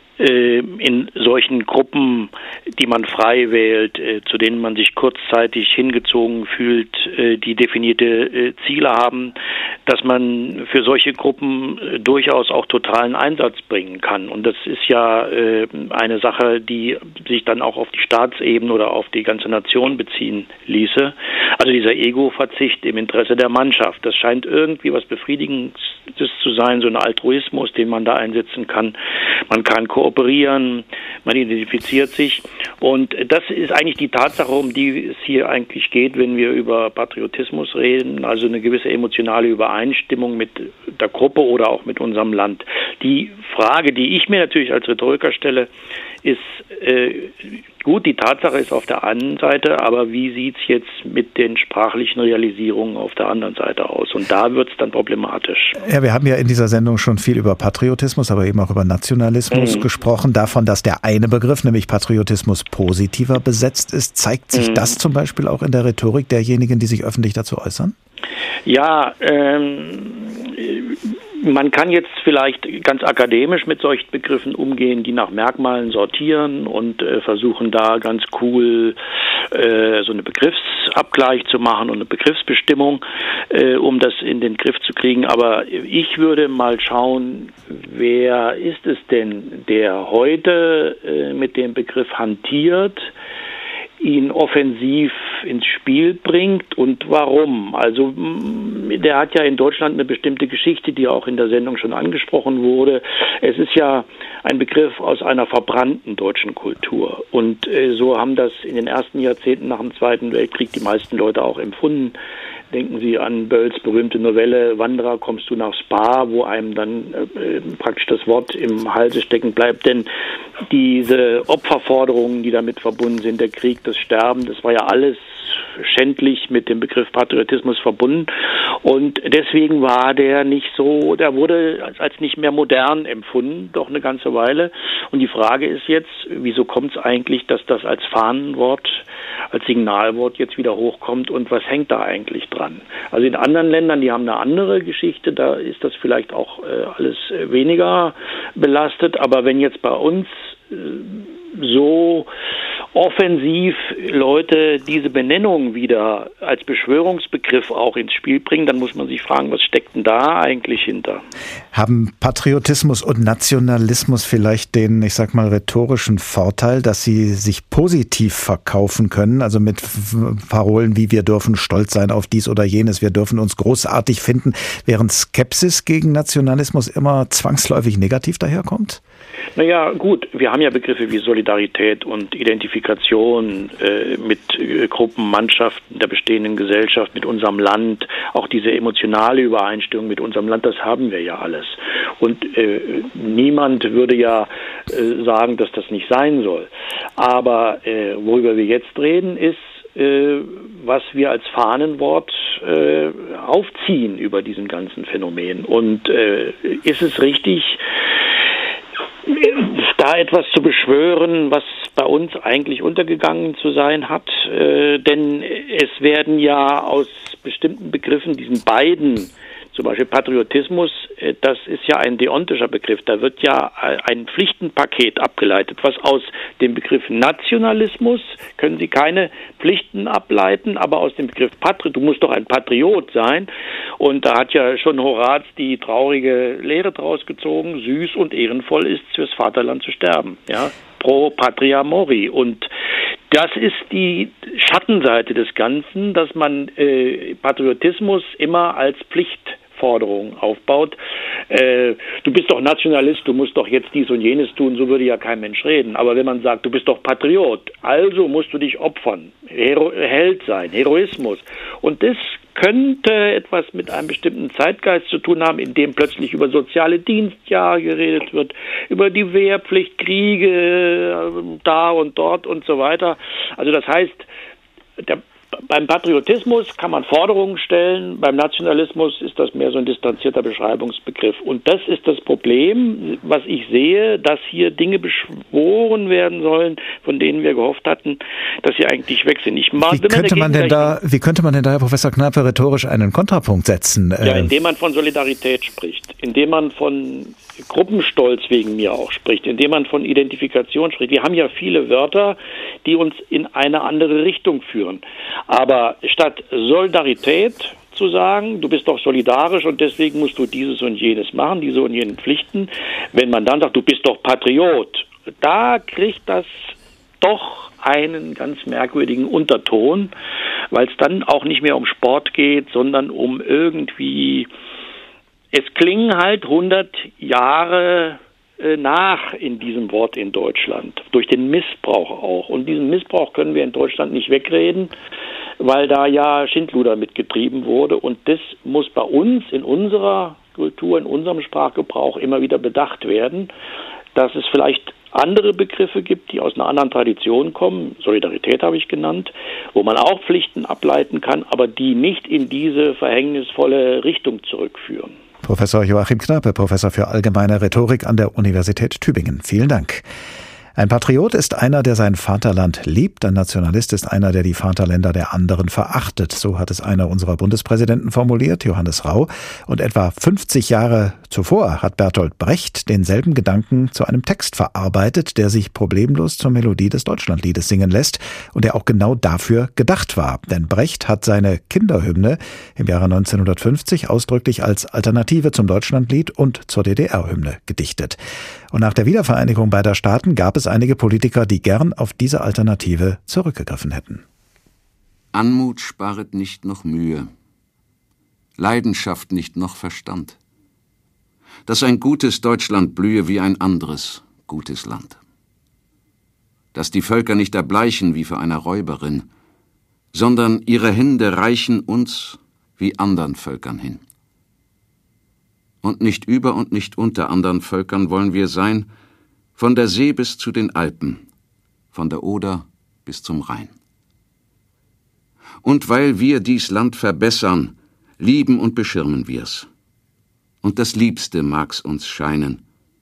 in solchen Gruppen, die man frei wählt, zu denen man sich kurzzeitig hingezogen fühlt, die definierte Ziele haben, dass man für solche Gruppen durchaus auch totalen Einsatz bringen kann. Und das ist ja eine Sache, die sich dann auch auf die Staatsebene oder auf die ganze Nation beziehen ließe. Also dieser Ego-Verzicht im Interesse der Mannschaft, das scheint irgendwie was Befriedigendes zu sein, so ein Altruismus, den man da einsetzen kann. Man kann kooperieren, man identifiziert sich, und das ist eigentlich die Tatsache, um die es hier eigentlich geht, wenn wir über Patriotismus reden, also eine gewisse emotionale Übereinstimmung mit der Gruppe oder auch mit unserem Land. Die Frage, die ich mir natürlich als Rhetoriker stelle, ist äh, gut, die Tatsache ist auf der einen Seite, aber wie sieht es jetzt mit den sprachlichen Realisierungen auf der anderen Seite aus? Und da wird es dann problematisch. Ja, wir haben ja in dieser Sendung schon viel über Patriotismus, aber eben auch über Nationalismus mhm. gesprochen. Davon, dass der eine Begriff, nämlich Patriotismus, positiver besetzt ist. Zeigt sich mhm. das zum Beispiel auch in der Rhetorik derjenigen, die sich öffentlich dazu äußern? Ja, ähm... Man kann jetzt vielleicht ganz akademisch mit solchen Begriffen umgehen, die nach Merkmalen sortieren und äh, versuchen da ganz cool äh, so eine Begriffsabgleich zu machen und eine Begriffsbestimmung, äh, um das in den Griff zu kriegen. Aber ich würde mal schauen, wer ist es denn, der heute äh, mit dem Begriff hantiert, ihn offensiv ins Spiel bringt und warum. Also der hat ja in Deutschland eine bestimmte Geschichte, die auch in der Sendung schon angesprochen wurde. Es ist ja ein Begriff aus einer verbrannten deutschen Kultur und äh, so haben das in den ersten Jahrzehnten nach dem Zweiten Weltkrieg die meisten Leute auch empfunden. Denken Sie an Bölls berühmte Novelle Wanderer, kommst du nach Spa, wo einem dann äh, praktisch das Wort im Halse stecken bleibt. Denn diese Opferforderungen, die damit verbunden sind, der Krieg, das Sterben, das war ja alles schändlich mit dem Begriff Patriotismus verbunden. Und deswegen war der nicht so, der wurde als nicht mehr modern empfunden, doch eine ganze Weile. Und die Frage ist jetzt, wieso kommt es eigentlich, dass das als Fahnenwort, als Signalwort jetzt wieder hochkommt und was hängt da eigentlich dran? Also in anderen Ländern, die haben eine andere Geschichte, da ist das vielleicht auch äh, alles weniger belastet, aber wenn jetzt bei uns äh, so offensiv Leute diese Benennung wieder als Beschwörungsbegriff auch ins Spiel bringen, dann muss man sich fragen, was steckt denn da eigentlich hinter? Haben Patriotismus und Nationalismus vielleicht den, ich sag mal, rhetorischen Vorteil, dass sie sich positiv verkaufen können, also mit Parolen wie wir dürfen stolz sein auf dies oder jenes, wir dürfen uns großartig finden, während Skepsis gegen Nationalismus immer zwangsläufig negativ daherkommt? Naja, gut, wir haben ja Begriffe wie Solidarität und Identifikation äh, mit äh, Gruppen, Mannschaften der bestehenden Gesellschaft, mit unserem Land, auch diese emotionale Übereinstimmung mit unserem Land, das haben wir ja alles. Und äh, niemand würde ja äh, sagen, dass das nicht sein soll. Aber äh, worüber wir jetzt reden, ist, äh, was wir als Fahnenwort äh, aufziehen über diesen ganzen Phänomen. Und äh, ist es richtig, da etwas zu beschwören, was bei uns eigentlich untergegangen zu sein hat, äh, denn es werden ja aus bestimmten Begriffen, diesen beiden, zum Beispiel Patriotismus, äh, das ist ja ein deontischer Begriff, da wird ja ein Pflichtenpaket abgeleitet, was aus dem Begriff Nationalismus können Sie keine Pflichten ableiten, aber aus dem Begriff Patriot, du musst doch ein Patriot sein, und da hat ja schon Horaz die traurige Lehre draus gezogen, süß und ehrenvoll ist es, fürs Vaterland zu sterben, ja, pro patria mori. Und das ist die Schattenseite des Ganzen, dass man äh, Patriotismus immer als Pflichtforderung aufbaut. Äh, du bist doch Nationalist, du musst doch jetzt dies und jenes tun, so würde ja kein Mensch reden. Aber wenn man sagt, du bist doch Patriot, also musst du dich opfern, Hero- Held sein, Heroismus. Und das könnte etwas mit einem bestimmten Zeitgeist zu tun haben, in dem plötzlich über soziale Dienstjahre geredet wird, über die Wehrpflicht, Kriege da und dort und so weiter. Also das heißt, der beim Patriotismus kann man Forderungen stellen, beim Nationalismus ist das mehr so ein distanzierter Beschreibungsbegriff. Und das ist das Problem, was ich sehe, dass hier Dinge beschworen werden sollen, von denen wir gehofft hatten, dass sie eigentlich weg sind. Ich wie, könnte man denn da, wie könnte man denn da, Herr Professor Knape, rhetorisch einen Kontrapunkt setzen? Ja, indem man von Solidarität spricht, indem man von Gruppenstolz wegen mir auch spricht, indem man von Identifikation spricht. Wir haben ja viele Wörter, die uns in eine andere Richtung führen. Aber statt Solidarität zu sagen, du bist doch solidarisch und deswegen musst du dieses und jenes machen, diese und jene Pflichten, wenn man dann sagt, du bist doch Patriot, da kriegt das doch einen ganz merkwürdigen Unterton, weil es dann auch nicht mehr um Sport geht, sondern um irgendwie, es klingen halt hundert Jahre nach in diesem Wort in Deutschland, durch den Missbrauch auch. Und diesen Missbrauch können wir in Deutschland nicht wegreden, weil da ja Schindluder mitgetrieben wurde. Und das muss bei uns in unserer Kultur, in unserem Sprachgebrauch immer wieder bedacht werden, dass es vielleicht andere Begriffe gibt, die aus einer anderen Tradition kommen, Solidarität habe ich genannt, wo man auch Pflichten ableiten kann, aber die nicht in diese verhängnisvolle Richtung zurückführen. Professor Joachim Knape, Professor für allgemeine Rhetorik an der Universität Tübingen. Vielen Dank. Ein Patriot ist einer, der sein Vaterland liebt. Ein Nationalist ist einer, der die Vaterländer der anderen verachtet. So hat es einer unserer Bundespräsidenten formuliert, Johannes Rau. Und etwa fünfzig Jahre Zuvor hat Bertolt Brecht denselben Gedanken zu einem Text verarbeitet, der sich problemlos zur Melodie des Deutschlandliedes singen lässt und der auch genau dafür gedacht war. Denn Brecht hat seine Kinderhymne im Jahre neunzehnhundertfünfzig ausdrücklich als Alternative zum Deutschlandlied und zur D D R-Hymne gedichtet. Und nach der Wiedervereinigung beider Staaten gab es einige Politiker, die gern auf diese Alternative zurückgegriffen hätten. Anmut sparet nicht noch Mühe, Leidenschaft nicht noch Verstand, dass ein gutes Deutschland blühe wie ein anderes gutes Land. Dass die Völker nicht erbleichen wie vor einer Räuberin, sondern ihre Hände reichen uns wie andern Völkern hin. Und nicht über und nicht unter anderen Völkern wollen wir sein, von der See bis zu den Alpen, von der Oder bis zum Rhein. Und weil wir dies Land verbessern, lieben und beschirmen wir's. Und das Liebste mag's uns scheinen,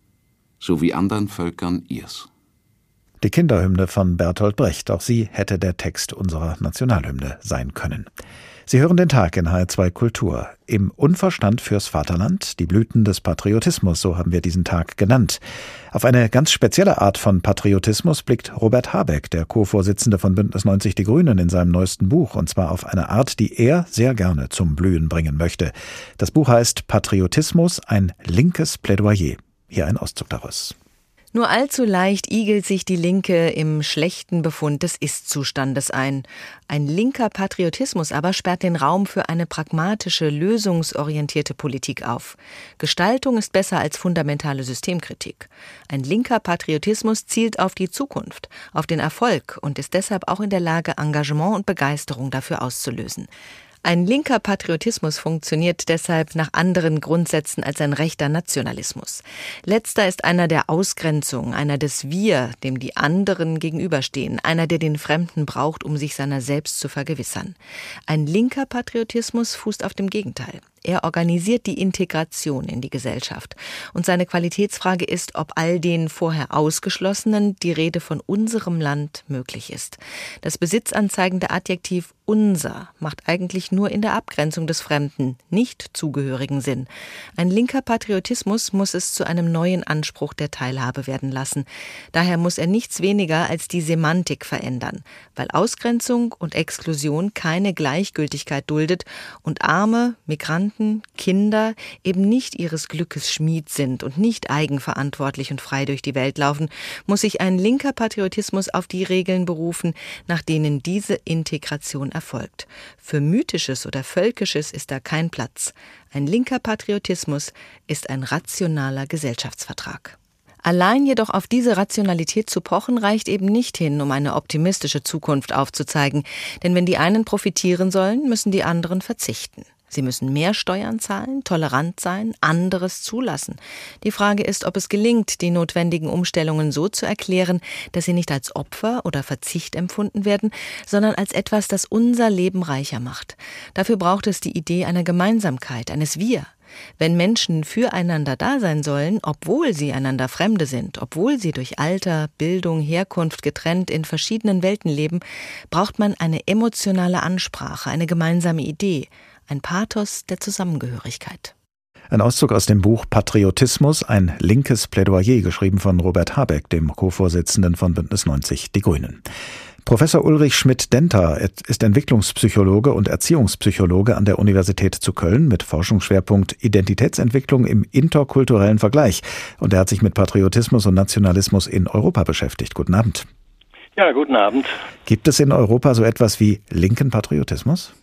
so wie andern Völkern ihrs. Die Kinderhymne von Bertolt Brecht, auch sie hätte der Text unserer Nationalhymne sein können. Sie hören den Tag in H R zwei Kultur. Im Unverstand fürs Vaterland, die Blüten des Patriotismus, so haben wir diesen Tag genannt. Auf eine ganz spezielle Art von Patriotismus blickt Robert Habeck, der Co-Vorsitzende von Bündnis neunzig Die Grünen, in seinem neuesten Buch, und zwar auf eine Art, die er sehr gerne zum Blühen bringen möchte. Das Buch heißt Patriotismus, ein linkes Plädoyer. Hier ein Auszug daraus. Nur allzu leicht igelt sich die Linke im schlechten Befund des Ist-Zustandes ein. Ein linker Patriotismus aber sperrt den Raum für eine pragmatische, lösungsorientierte Politik auf. Gestaltung ist besser als fundamentale Systemkritik. Ein linker Patriotismus zielt auf die Zukunft, auf den Erfolg und ist deshalb auch in der Lage, Engagement und Begeisterung dafür auszulösen. Ein linker Patriotismus funktioniert deshalb nach anderen Grundsätzen als ein rechter Nationalismus. Letzter ist einer der Ausgrenzung, einer des Wir, dem die anderen gegenüberstehen, einer, der den Fremden braucht, um sich seiner selbst zu vergewissern. Ein linker Patriotismus fußt auf dem Gegenteil. Er organisiert die Integration in die Gesellschaft. Und seine Qualitätsfrage ist, ob all den vorher Ausgeschlossenen die Rede von unserem Land möglich ist. Das besitzanzeigende Adjektiv unser macht eigentlich nur in der Abgrenzung des Fremden, nicht zugehörigen Sinn. Ein linker Patriotismus muss es zu einem neuen Anspruch der Teilhabe werden lassen. Daher muss er nichts weniger als die Semantik verändern, weil Ausgrenzung und Exklusion keine Gleichgültigkeit duldet und Arme, Migranten, Kinder eben nicht ihres Glückes Schmied sind und nicht eigenverantwortlich und frei durch die Welt laufen, muss sich ein linker Patriotismus auf die Regeln berufen, nach denen diese Integration erfolgt. Für Mythisches oder Völkisches ist da kein Platz. Ein linker Patriotismus ist ein rationaler Gesellschaftsvertrag. Allein jedoch auf diese Rationalität zu pochen, reicht eben nicht hin, um eine optimistische Zukunft aufzuzeigen. Denn wenn die einen profitieren sollen, müssen die anderen verzichten. Sie müssen mehr Steuern zahlen, tolerant sein, anderes zulassen. Die Frage ist, ob es gelingt, die notwendigen Umstellungen so zu erklären, dass sie nicht als Opfer oder Verzicht empfunden werden, sondern als etwas, das unser Leben reicher macht. Dafür braucht es die Idee einer Gemeinsamkeit, eines Wir. Wenn Menschen füreinander da sein sollen, obwohl sie einander Fremde sind, obwohl sie durch Alter, Bildung, Herkunft getrennt in verschiedenen Welten leben, braucht man eine emotionale Ansprache, eine gemeinsame Idee, ein Pathos der Zusammengehörigkeit. Ein Auszug aus dem Buch Patriotismus, ein linkes Plädoyer, geschrieben von Robert Habeck, dem Co-Vorsitzenden von Bündnis neunzig Die Grünen. Professor Ulrich Schmidt-Denter ist Entwicklungspsychologe und Erziehungspsychologe an der Universität zu Köln mit Forschungsschwerpunkt Identitätsentwicklung im interkulturellen Vergleich. Und er hat sich mit Patriotismus und Nationalismus in Europa beschäftigt. Guten Abend. Ja, guten Abend. Gibt es in Europa so etwas wie linken Patriotismus?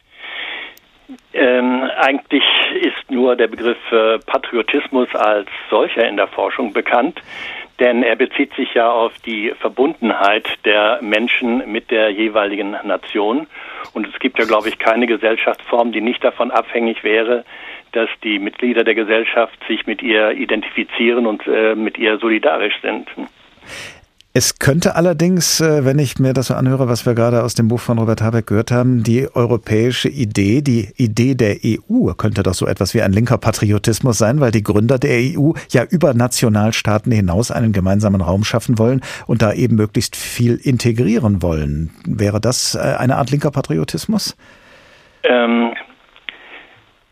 Ähm, eigentlich ist nur der Begriff äh, Patriotismus als solcher in der Forschung bekannt, denn er bezieht sich ja auf die Verbundenheit der Menschen mit der jeweiligen Nation. Und es gibt ja, glaube ich, keine Gesellschaftsform, die nicht davon abhängig wäre, dass die Mitglieder der Gesellschaft sich mit ihr identifizieren und äh, mit ihr solidarisch sind. Es könnte allerdings, wenn ich mir das so anhöre, was wir gerade aus dem Buch von Robert Habeck gehört haben, die europäische Idee, die Idee der E U, könnte doch so etwas wie ein linker Patriotismus sein, weil die Gründer der E U ja über Nationalstaaten hinaus einen gemeinsamen Raum schaffen wollen und da eben möglichst viel integrieren wollen. Wäre das eine Art linker Patriotismus? Ähm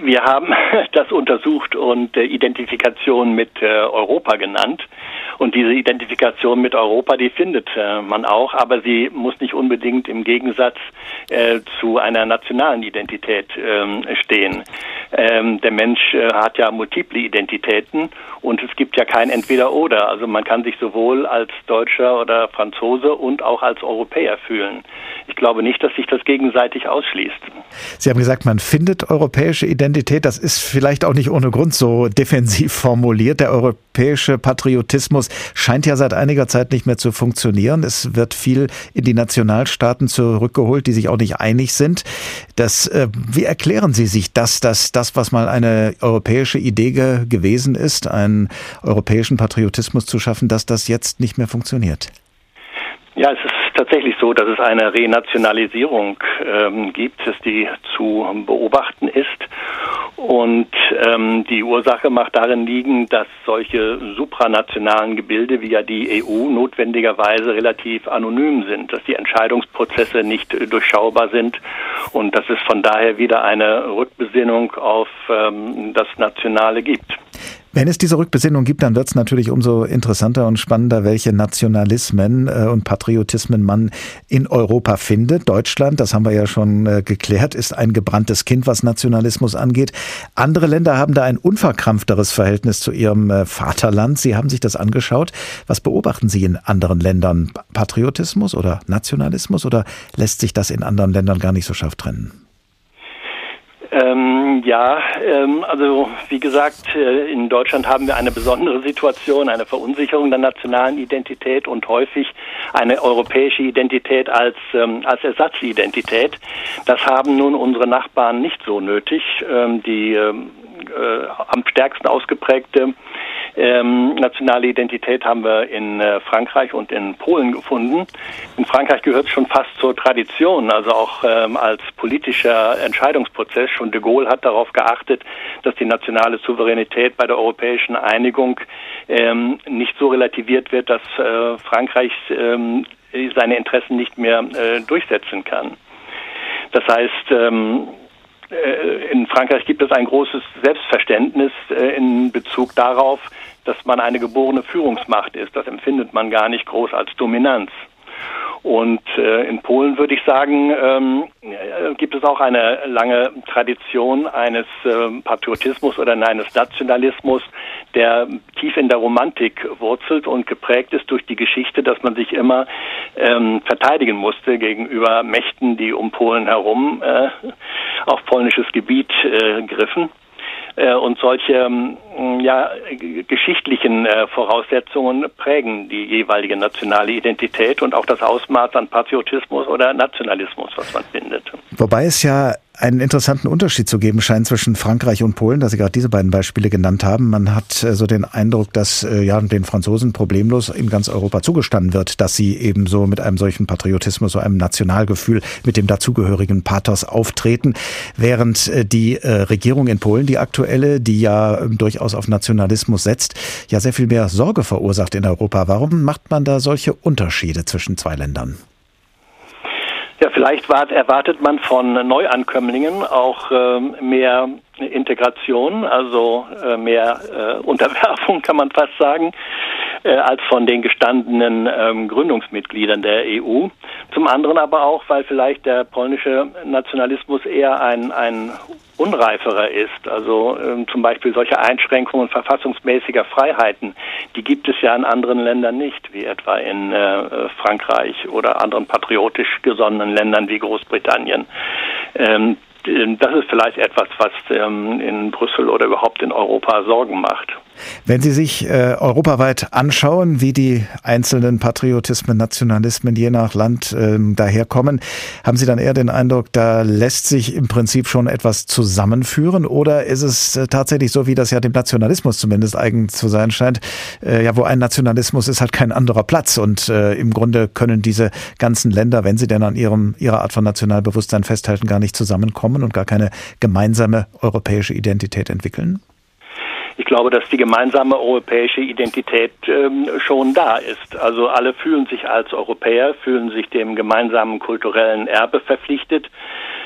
Wir haben das untersucht und äh, Identifikation mit äh, Europa genannt. Und diese Identifikation mit Europa, die findet äh, man auch, aber sie muss nicht unbedingt im Gegensatz äh, zu einer nationalen Identität ähm, stehen. Ähm, der Mensch äh, hat ja multiple Identitäten und es gibt ja kein Entweder-Oder. Also man kann sich sowohl als Deutscher oder Franzose und auch als Europäer fühlen. Ich glaube nicht, dass sich das gegenseitig ausschließt. Sie haben gesagt, man findet europäische Identität. Das ist vielleicht auch nicht ohne Grund so defensiv formuliert. Der europäische Patriotismus scheint ja seit einiger Zeit nicht mehr zu funktionieren. Es wird viel in die Nationalstaaten zurückgeholt, die sich auch nicht einig sind. Das, äh, wie erklären Sie sich das, dass das, was mal eine europäische Idee ge- gewesen ist, einen europäischen Patriotismus zu schaffen, dass das jetzt nicht mehr funktioniert? Ja, es ist tatsächlich so, dass es eine Renationalisierung ähm, gibt, dass die zu beobachten ist. Und ähm, die Ursache mag darin liegen, dass solche supranationalen Gebilde wie ja die E U notwendigerweise relativ anonym sind, dass die Entscheidungsprozesse nicht äh, durchschaubar sind und dass es von daher wieder eine Rückbesinnung auf ähm, das Nationale gibt. Wenn es diese Rückbesinnung gibt, dann wird es natürlich umso interessanter und spannender, welche Nationalismen äh, und Patriotismen man in Europa findet. Deutschland, das haben wir ja schon äh, geklärt, ist ein gebranntes Kind, was Nationalismus angeht. Andere Länder haben da ein unverkrampfteres Verhältnis zu ihrem äh, Vaterland. Sie haben sich das angeschaut. Was beobachten Sie in anderen Ländern? Patriotismus oder Nationalismus oder lässt sich das in anderen Ländern gar nicht so scharf trennen? Ähm, ja, ähm, also wie gesagt, äh, in Deutschland haben wir eine besondere Situation, eine Verunsicherung der nationalen Identität und häufig eine europäische Identität als, ähm, als Ersatzidentität. Das haben nun unsere Nachbarn nicht so nötig. Ähm, die ähm, äh, am stärksten ausgeprägte Ähm, nationale Identität haben wir in äh, Frankreich und in Polen gefunden. In Frankreich gehört es schon fast zur Tradition, also auch ähm, als politischer Entscheidungsprozess. Schon de Gaulle hat darauf geachtet, dass die nationale Souveränität bei der europäischen Einigung ähm, nicht so relativiert wird, dass äh, Frankreich ähm, seine Interessen nicht mehr äh, durchsetzen kann. Das heißt, ähm, in Frankreich gibt es ein großes Selbstverständnis in Bezug darauf, dass man eine geborene Führungsmacht ist. Das empfindet man gar nicht groß als Dominanz. Und äh, in Polen, würde ich sagen, ähm, gibt es auch eine lange Tradition eines äh, Patriotismus oder eines Nationalismus, der tief in der Romantik wurzelt und geprägt ist durch die Geschichte, dass man sich immer ähm, verteidigen musste gegenüber Mächten, die um Polen herum äh, auf polnisches Gebiet äh, griffen. Und solche ja, geschichtlichen äh, Voraussetzungen prägen die jeweilige nationale Identität und auch das Ausmaß an Patriotismus oder Nationalismus, was man findet. Wobei es ja einen interessanten Unterschied zu geben scheint zwischen Frankreich und Polen, dass Sie gerade diese beiden Beispiele genannt haben. Man hat äh, so den Eindruck, dass äh, ja den Franzosen problemlos in ganz Europa zugestanden wird, dass sie eben so mit einem solchen Patriotismus, so einem Nationalgefühl, mit dem dazugehörigen Pathos auftreten, während äh, die äh, Regierung in Polen, die aktuelle, die ja äh, durchaus auf Nationalismus setzt, ja sehr viel mehr Sorge verursacht in Europa. Warum macht man da solche Unterschiede zwischen zwei Ländern? Ja, vielleicht wart, erwartet man von Neuankömmlingen auch äh, mehr Integration, also äh, mehr äh, Unterwerfung, kann man fast sagen, äh, als von den gestandenen ähm, Gründungsmitgliedern der E U. Zum anderen aber auch, weil vielleicht der polnische Nationalismus eher ein, ein unreiferer ist. Also ähm, zum Beispiel solche Einschränkungen verfassungsmäßiger Freiheiten, die gibt es ja in anderen Ländern nicht, wie etwa in äh, Frankreich oder anderen patriotisch gesonnenen Ländern wie Großbritannien. Ähm, das ist vielleicht etwas, was ähm, in Brüssel oder überhaupt in Europa Sorgen macht. Wenn Sie sich äh, europaweit anschauen, wie die einzelnen Patriotismen, Nationalismen je nach Land ähm, daherkommen, haben Sie dann eher den Eindruck, da lässt sich im Prinzip schon etwas zusammenführen? Oder ist es äh, tatsächlich so, wie das ja dem Nationalismus zumindest eigen zu sein scheint, äh, ja, wo ein Nationalismus ist, halt kein anderer Platz und äh, im Grunde können diese ganzen Länder, wenn sie denn an ihrem ihrer Art von Nationalbewusstsein festhalten, gar nicht zusammenkommen und gar keine gemeinsame europäische Identität entwickeln? Ich glaube, dass die gemeinsame europäische Identität ähm, schon da ist. Also alle fühlen sich als Europäer, fühlen sich dem gemeinsamen kulturellen Erbe verpflichtet.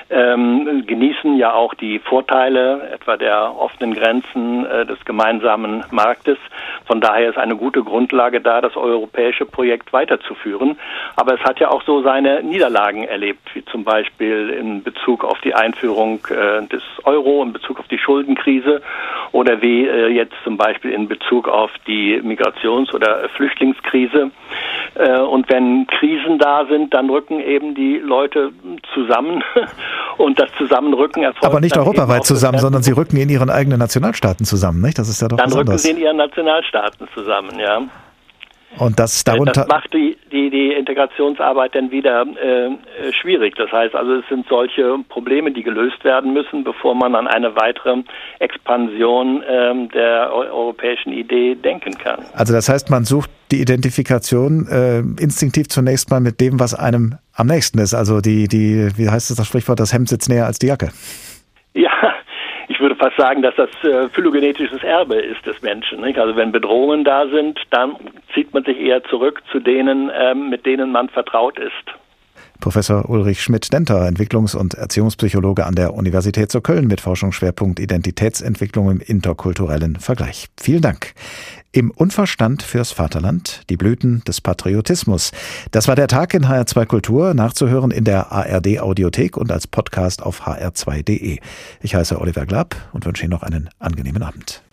ähm, genießen ja auch die Vorteile etwa der offenen Grenzen äh, des gemeinsamen Marktes. Von daher ist eine gute Grundlage da, das europäische Projekt weiterzuführen. Aber es hat ja auch so seine Niederlagen erlebt, wie zum Beispiel in Bezug auf die Einführung äh, des Euro, in Bezug auf die Schuldenkrise oder wie äh, jetzt zum Beispiel in Bezug auf die Migrations- oder Flüchtlingskrise. Äh, und wenn Krisen da sind, dann rücken eben die Leute zusammen und das Zusammenrücken erfolgt. Aber nicht europaweit zusammen, sondern sie rücken in ihren eigenen Nationalstaaten zusammen, nicht? Das ist ja doch Dann was rücken anderes. sie in ihren Nationalstaaten zusammen, ja. Und das darunter. Das macht die, die, die Integrationsarbeit dann wieder äh, schwierig. Das heißt also, es sind solche Probleme, die gelöst werden müssen, bevor man an eine weitere Expansion äh, der europäischen Idee denken kann. Also das heißt, man sucht die Identifikation äh, instinktiv zunächst mal mit dem, was einem am nächsten ist. Also die, die, wie heißt das, das Sprichwort, das Hemd sitzt näher als die Jacke. Ja. Ich würde fast sagen, dass das äh, phylogenetisches Erbe ist des Menschen. Nicht? Also wenn Bedrohungen da sind, dann zieht man sich eher zurück zu denen, ähm, mit denen man vertraut ist. Professor Ulrich Schmidt-Denter, Entwicklungs- und Erziehungspsychologe an der Universität zu Köln mit Forschungsschwerpunkt Identitätsentwicklung im interkulturellen Vergleich. Vielen Dank. Im Unverstand fürs Vaterland, die Blüten des Patriotismus. Das war der Tag in H R zwei Kultur, nachzuhören in der A R D Audiothek und als Podcast auf h r zwei punkt d e. Ich heiße Oliver Glab und wünsche Ihnen noch einen angenehmen Abend.